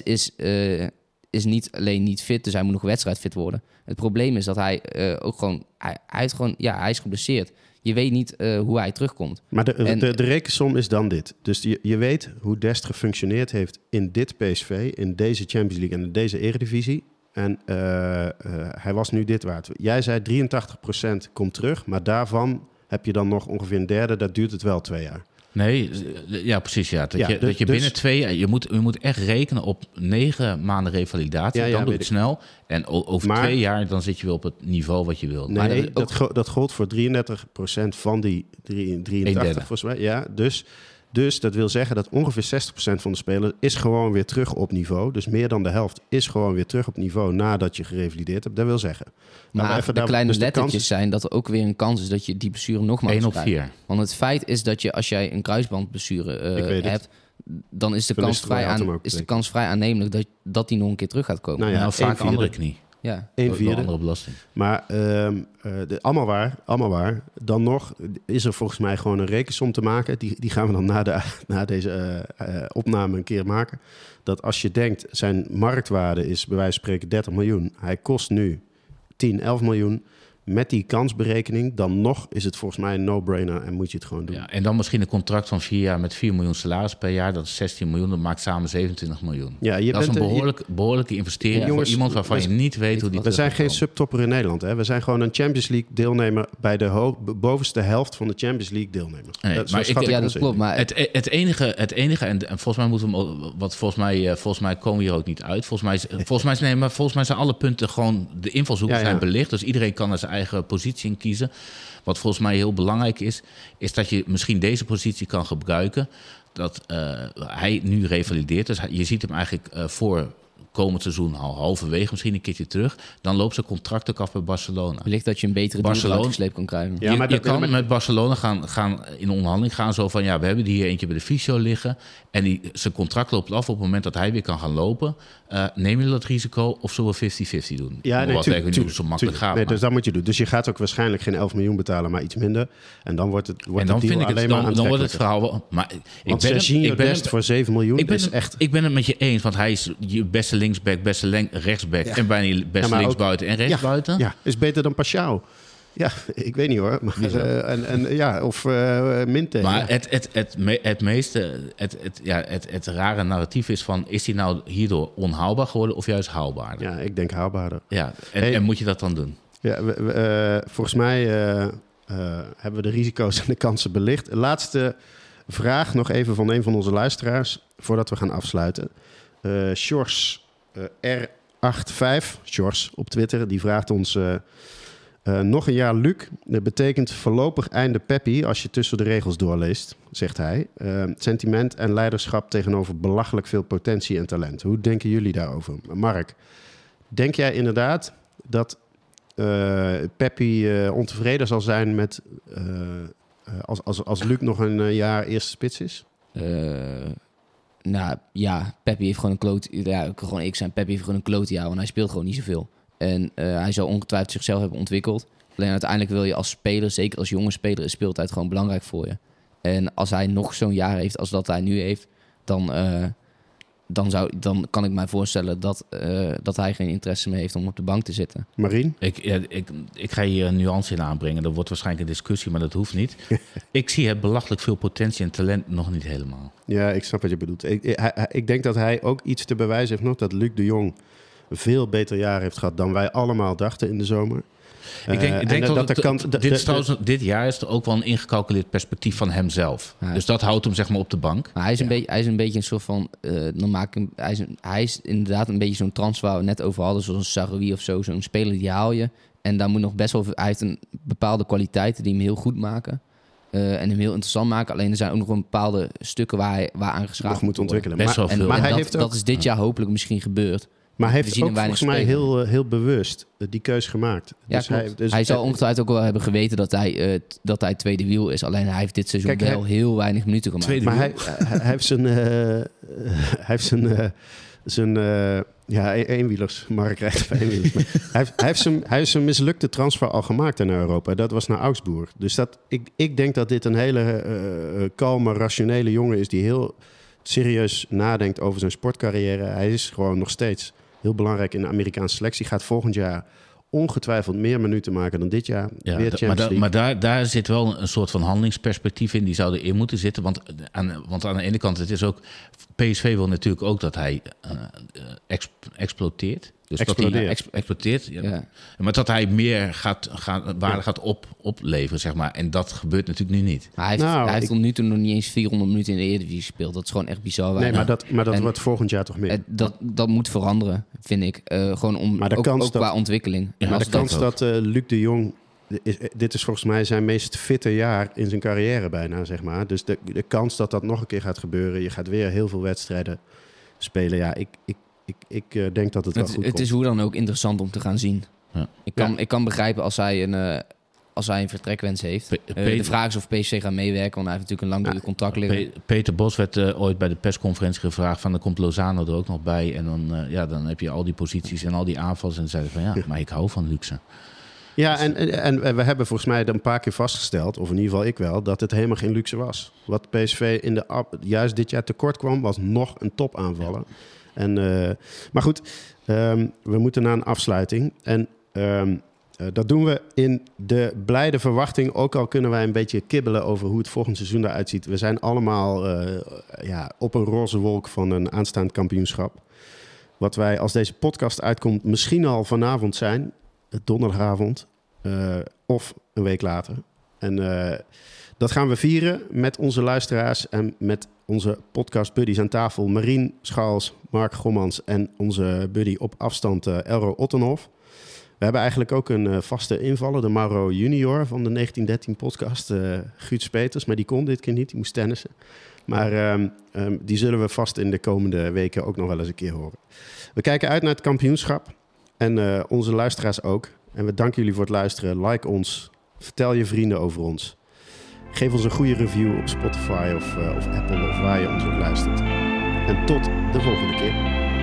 is niet alleen niet fit, dus hij moet nog wedstrijd fit worden. Het probleem is dat hij ook gewoon... Hij is geblesseerd. Je weet niet hoe hij terugkomt. Maar de rekensom is dan dit. Dus je weet hoe Dest gefunctioneerd heeft in dit PSV, in deze Champions League en in deze Eredivisie. En hij was nu dit waard. Jij zei 83% komt terug, maar daarvan heb je dan nog ongeveer een derde. Dat duurt het wel 2 jaar. Nee, ja, precies. Ja. Dat je binnen 2 jaar... Je moet echt rekenen op 9 maanden revalidatie. Dan doe je het snel. En over 2 jaar dan zit je wel op het niveau wat je wilt. Nee, dat gold voor 33% van die 83 volgens mij. Ja, dus dat wil zeggen dat ongeveer 60% van de spelers is gewoon weer terug op niveau. Dus meer dan de helft is gewoon weer terug op niveau nadat je gerevalideerd hebt. Dat wil zeggen. Maar de kleine lettertjes zijn dat er ook weer een kans is dat je die blessure nogmaals 1 op 4. Want het feit is dat als jij een kruisbandblessure hebt, dan is de kans vrij aannemelijk dat die nog een keer terug gaat komen. Vaak andere knie. Ja. 1/4. Andere belasting. Maar allemaal waar. Dan nog is er volgens mij gewoon een rekensom te maken. Die gaan we dan na deze opname een keer maken. Dat als je denkt, zijn marktwaarde is bij wijze van spreken 30 miljoen. Hij kost nu 10, 11 miljoen. Met die kansberekening, dan nog is het volgens mij een no-brainer en moet je het gewoon doen. Ja, en dan misschien een contract van 4 jaar met 4 miljoen salaris per jaar. Dat is 16 miljoen, dat maakt samen 27 miljoen. Ja, dat is een behoorlijke investering voor iemand waarvan je niet weet hoe die... We zijn geen subtopper in Nederland. Hè? We zijn gewoon een Champions League deelnemer bij de bovenste helft van de Champions League deelnemers. Nee, dat klopt. Maar het enige en volgens mij moeten we wat volgens mij komen we hier ook niet uit. Volgens mij zijn alle punten gewoon de invalshoeken zijn belicht. Dus iedereen kan er zijn eigen positie in kiezen. Wat volgens mij heel belangrijk is dat je misschien deze positie kan gebruiken. Dat hij nu revalideert. Dus je ziet hem eigenlijk voor komend seizoen al halverwege, misschien een keertje terug. Dan loopt zijn contract ook af bij Barcelona. Wellicht dat je een betere deal uitgesleept kan krijgen. Ja, je kan met Barcelona gaan in onderhandeling gaan. Zo van, we hebben hier eentje bij de fysio liggen. En zijn contract loopt af op het moment dat hij weer kan gaan lopen. Neem je dat risico of zullen we 50-50 doen? Ja, nee, tuurlijk, zo makkelijk gaat. Nee, dus dat moet je doen. Dus je gaat ook waarschijnlijk geen 11 miljoen betalen, maar iets minder. En dan wordt het dan wordt het verhaal... Want Serginho Dest voor 7 miljoen is echt... Ik ben het met je eens, want hij is je beste linksback, beste rechtsback... en bijna je beste linksbuiten en rechtsbuiten. Ja, is beter dan Paschal. Ja, ik weet niet hoor. Maar, of Minte. Maar het rare narratief is van... is hij nou hierdoor onhaalbaar geworden of juist haalbaarder? Ja, ik denk haalbaarder. Ja, en moet je dat dan doen? Ja, volgens mij hebben we de risico's en de kansen belicht. Laatste vraag nog even van een van onze luisteraars... voordat we gaan afsluiten. Sjors R85, Sjors op Twitter, die vraagt ons... nog een jaar Luc. Dat betekent voorlopig einde Peppi als je tussen de regels doorleest, zegt hij. Sentiment en leiderschap tegenover belachelijk veel potentie en talent. Hoe denken jullie daarover? Mark, denk jij inderdaad dat Peppi ontevreden zal zijn met als Luc nog een jaar eerste spits is? Nou ja, Peppi heeft gewoon een kloot... Ja, Peppi heeft gewoon een kloot jaar, want hij speelt gewoon niet zoveel. En hij zal ongetwijfeld zichzelf hebben ontwikkeld. Alleen uiteindelijk wil je als speler, zeker als jonge speler, is speeltijd gewoon belangrijk voor je. En als hij nog zo'n jaar heeft als dat hij nu heeft, dan kan ik mij voorstellen dat hij geen interesse meer heeft om op de bank te zitten. Marien? Ik ga hier een nuance in aanbrengen. Dat wordt waarschijnlijk een discussie, maar dat hoeft niet. Ik zie het belachelijk veel potentie en talent nog niet helemaal. Ja, ik snap wat je bedoelt. Ik denk dat hij ook iets te bewijzen heeft nog, dat Luc de Jong een veel beter jaar heeft gehad dan wij allemaal dachten in de zomer. Ik denk dit jaar is er ook wel een ingecalculeerd perspectief van hemzelf. Ja. Dus dat houdt hem zeg maar op de bank. Maar hij is een beetje een soort van... hij is inderdaad een beetje zo'n transfer waar we net over hadden, zoals een Sarri of zo. Zo'n speler die haal je. En daar moet nog best wel... Hij heeft een bepaalde kwaliteiten die hem heel goed maken. En hem heel interessant maken. Alleen er zijn ook nog een bepaalde stukken waar aan geschraagd moet ontwikkelen. Dat is dit jaar hopelijk misschien gebeurd. Maar hij heeft ook volgens mij heel bewust die keus gemaakt. Ja, dus hij zal ongetwijfeld ook wel hebben geweten dat hij tweede wiel is. Alleen hij heeft dit seizoen heel weinig minuten gemaakt. Maar hij heeft zijn eenwielers. Mark rijdt bij eenwielers. Hij heeft zijn mislukte transfer al gemaakt naar Europa. Dat was naar Augsburg. Dus ik denk dat dit een hele kalme, rationele jongen is die heel serieus nadenkt over zijn sportcarrière. Hij is gewoon nog steeds heel belangrijk in de Amerikaanse selectie. Gaat volgend jaar ongetwijfeld meer minuten maken dan dit jaar. Ja, weer Champions League. Maar daar zit wel een soort van handelingsperspectief in. Die zou erin moeten zitten. Want aan de ene kant, het is ook... PSV wil natuurlijk ook dat hij exploiteert. Dus exploiteert. Ja. Maar dat hij meer waarde gaat opleveren, zeg maar. En dat gebeurt natuurlijk nu niet. Maar hij heeft tot nu toe nog niet eens 400 minuten in de Eredivisie gespeeld. Dat is gewoon echt bizar. Nee, maar dat wordt volgend jaar toch meer? Dat moet veranderen, vind ik. Gewoon ook qua ontwikkeling. Ja, maar de kans dat Luc de Jong... Dit is volgens mij zijn meest fitte jaar in zijn carrière bijna, zeg maar. Dus de kans dat dat nog een keer gaat gebeuren... Je gaat weer heel veel wedstrijden spelen. Ja, ik denk dat het wel goed komt. Het is hoe dan ook interessant om te gaan zien. Ja. Ik kan begrijpen als hij als hij een vertrekwens heeft. De Peter- vraag is of PSV gaat meewerken, want hij heeft natuurlijk een langdurig contract liggen. Peter Bos werd ooit bij de persconferentie gevraagd van... dan komt Lozano er ook nog bij. En dan heb je al die posities en al die aanvals. En dan zeiden van maar ik hou van luxe. Ja, en we hebben volgens mij een paar keer vastgesteld, of in ieder geval ik wel, dat het helemaal geen luxe was. Wat PSV juist dit jaar tekort kwam, was nog een topaanvaller. Ja. Maar goed, we moeten naar een afsluiting. En dat doen we in de blijde verwachting. Ook al kunnen wij een beetje kibbelen over hoe het volgend seizoen eruit ziet. We zijn allemaal op een roze wolk van een aanstaand kampioenschap. Wat wij, als deze podcast uitkomt, misschien al vanavond zijn... donderdagavond of een week later. En dat gaan we vieren met onze luisteraars en met onze podcast-buddies aan tafel. Marien Schaals, Mark Gommans en onze buddy op afstand Elro Ottenhoff. We hebben eigenlijk ook een vaste invaller, de Mauro Junior van de 1913-podcast, Guus Peters. Maar die kon dit keer niet, die moest tennissen. Maar die zullen we vast in de komende weken ook nog wel eens een keer horen. We kijken uit naar het kampioenschap. En onze luisteraars ook. En we danken jullie voor het luisteren. Like ons. Vertel je vrienden over ons. Geef ons een goede review op Spotify of Apple of waar je ons ook luistert. En tot de volgende keer.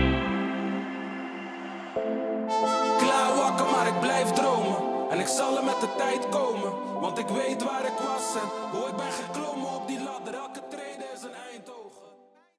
Klaar wakker, maar ik blijf dromen. En ik zal er met de tijd komen. Want ik weet waar ik was en hoe ik ben geklommen op die ladder. Elke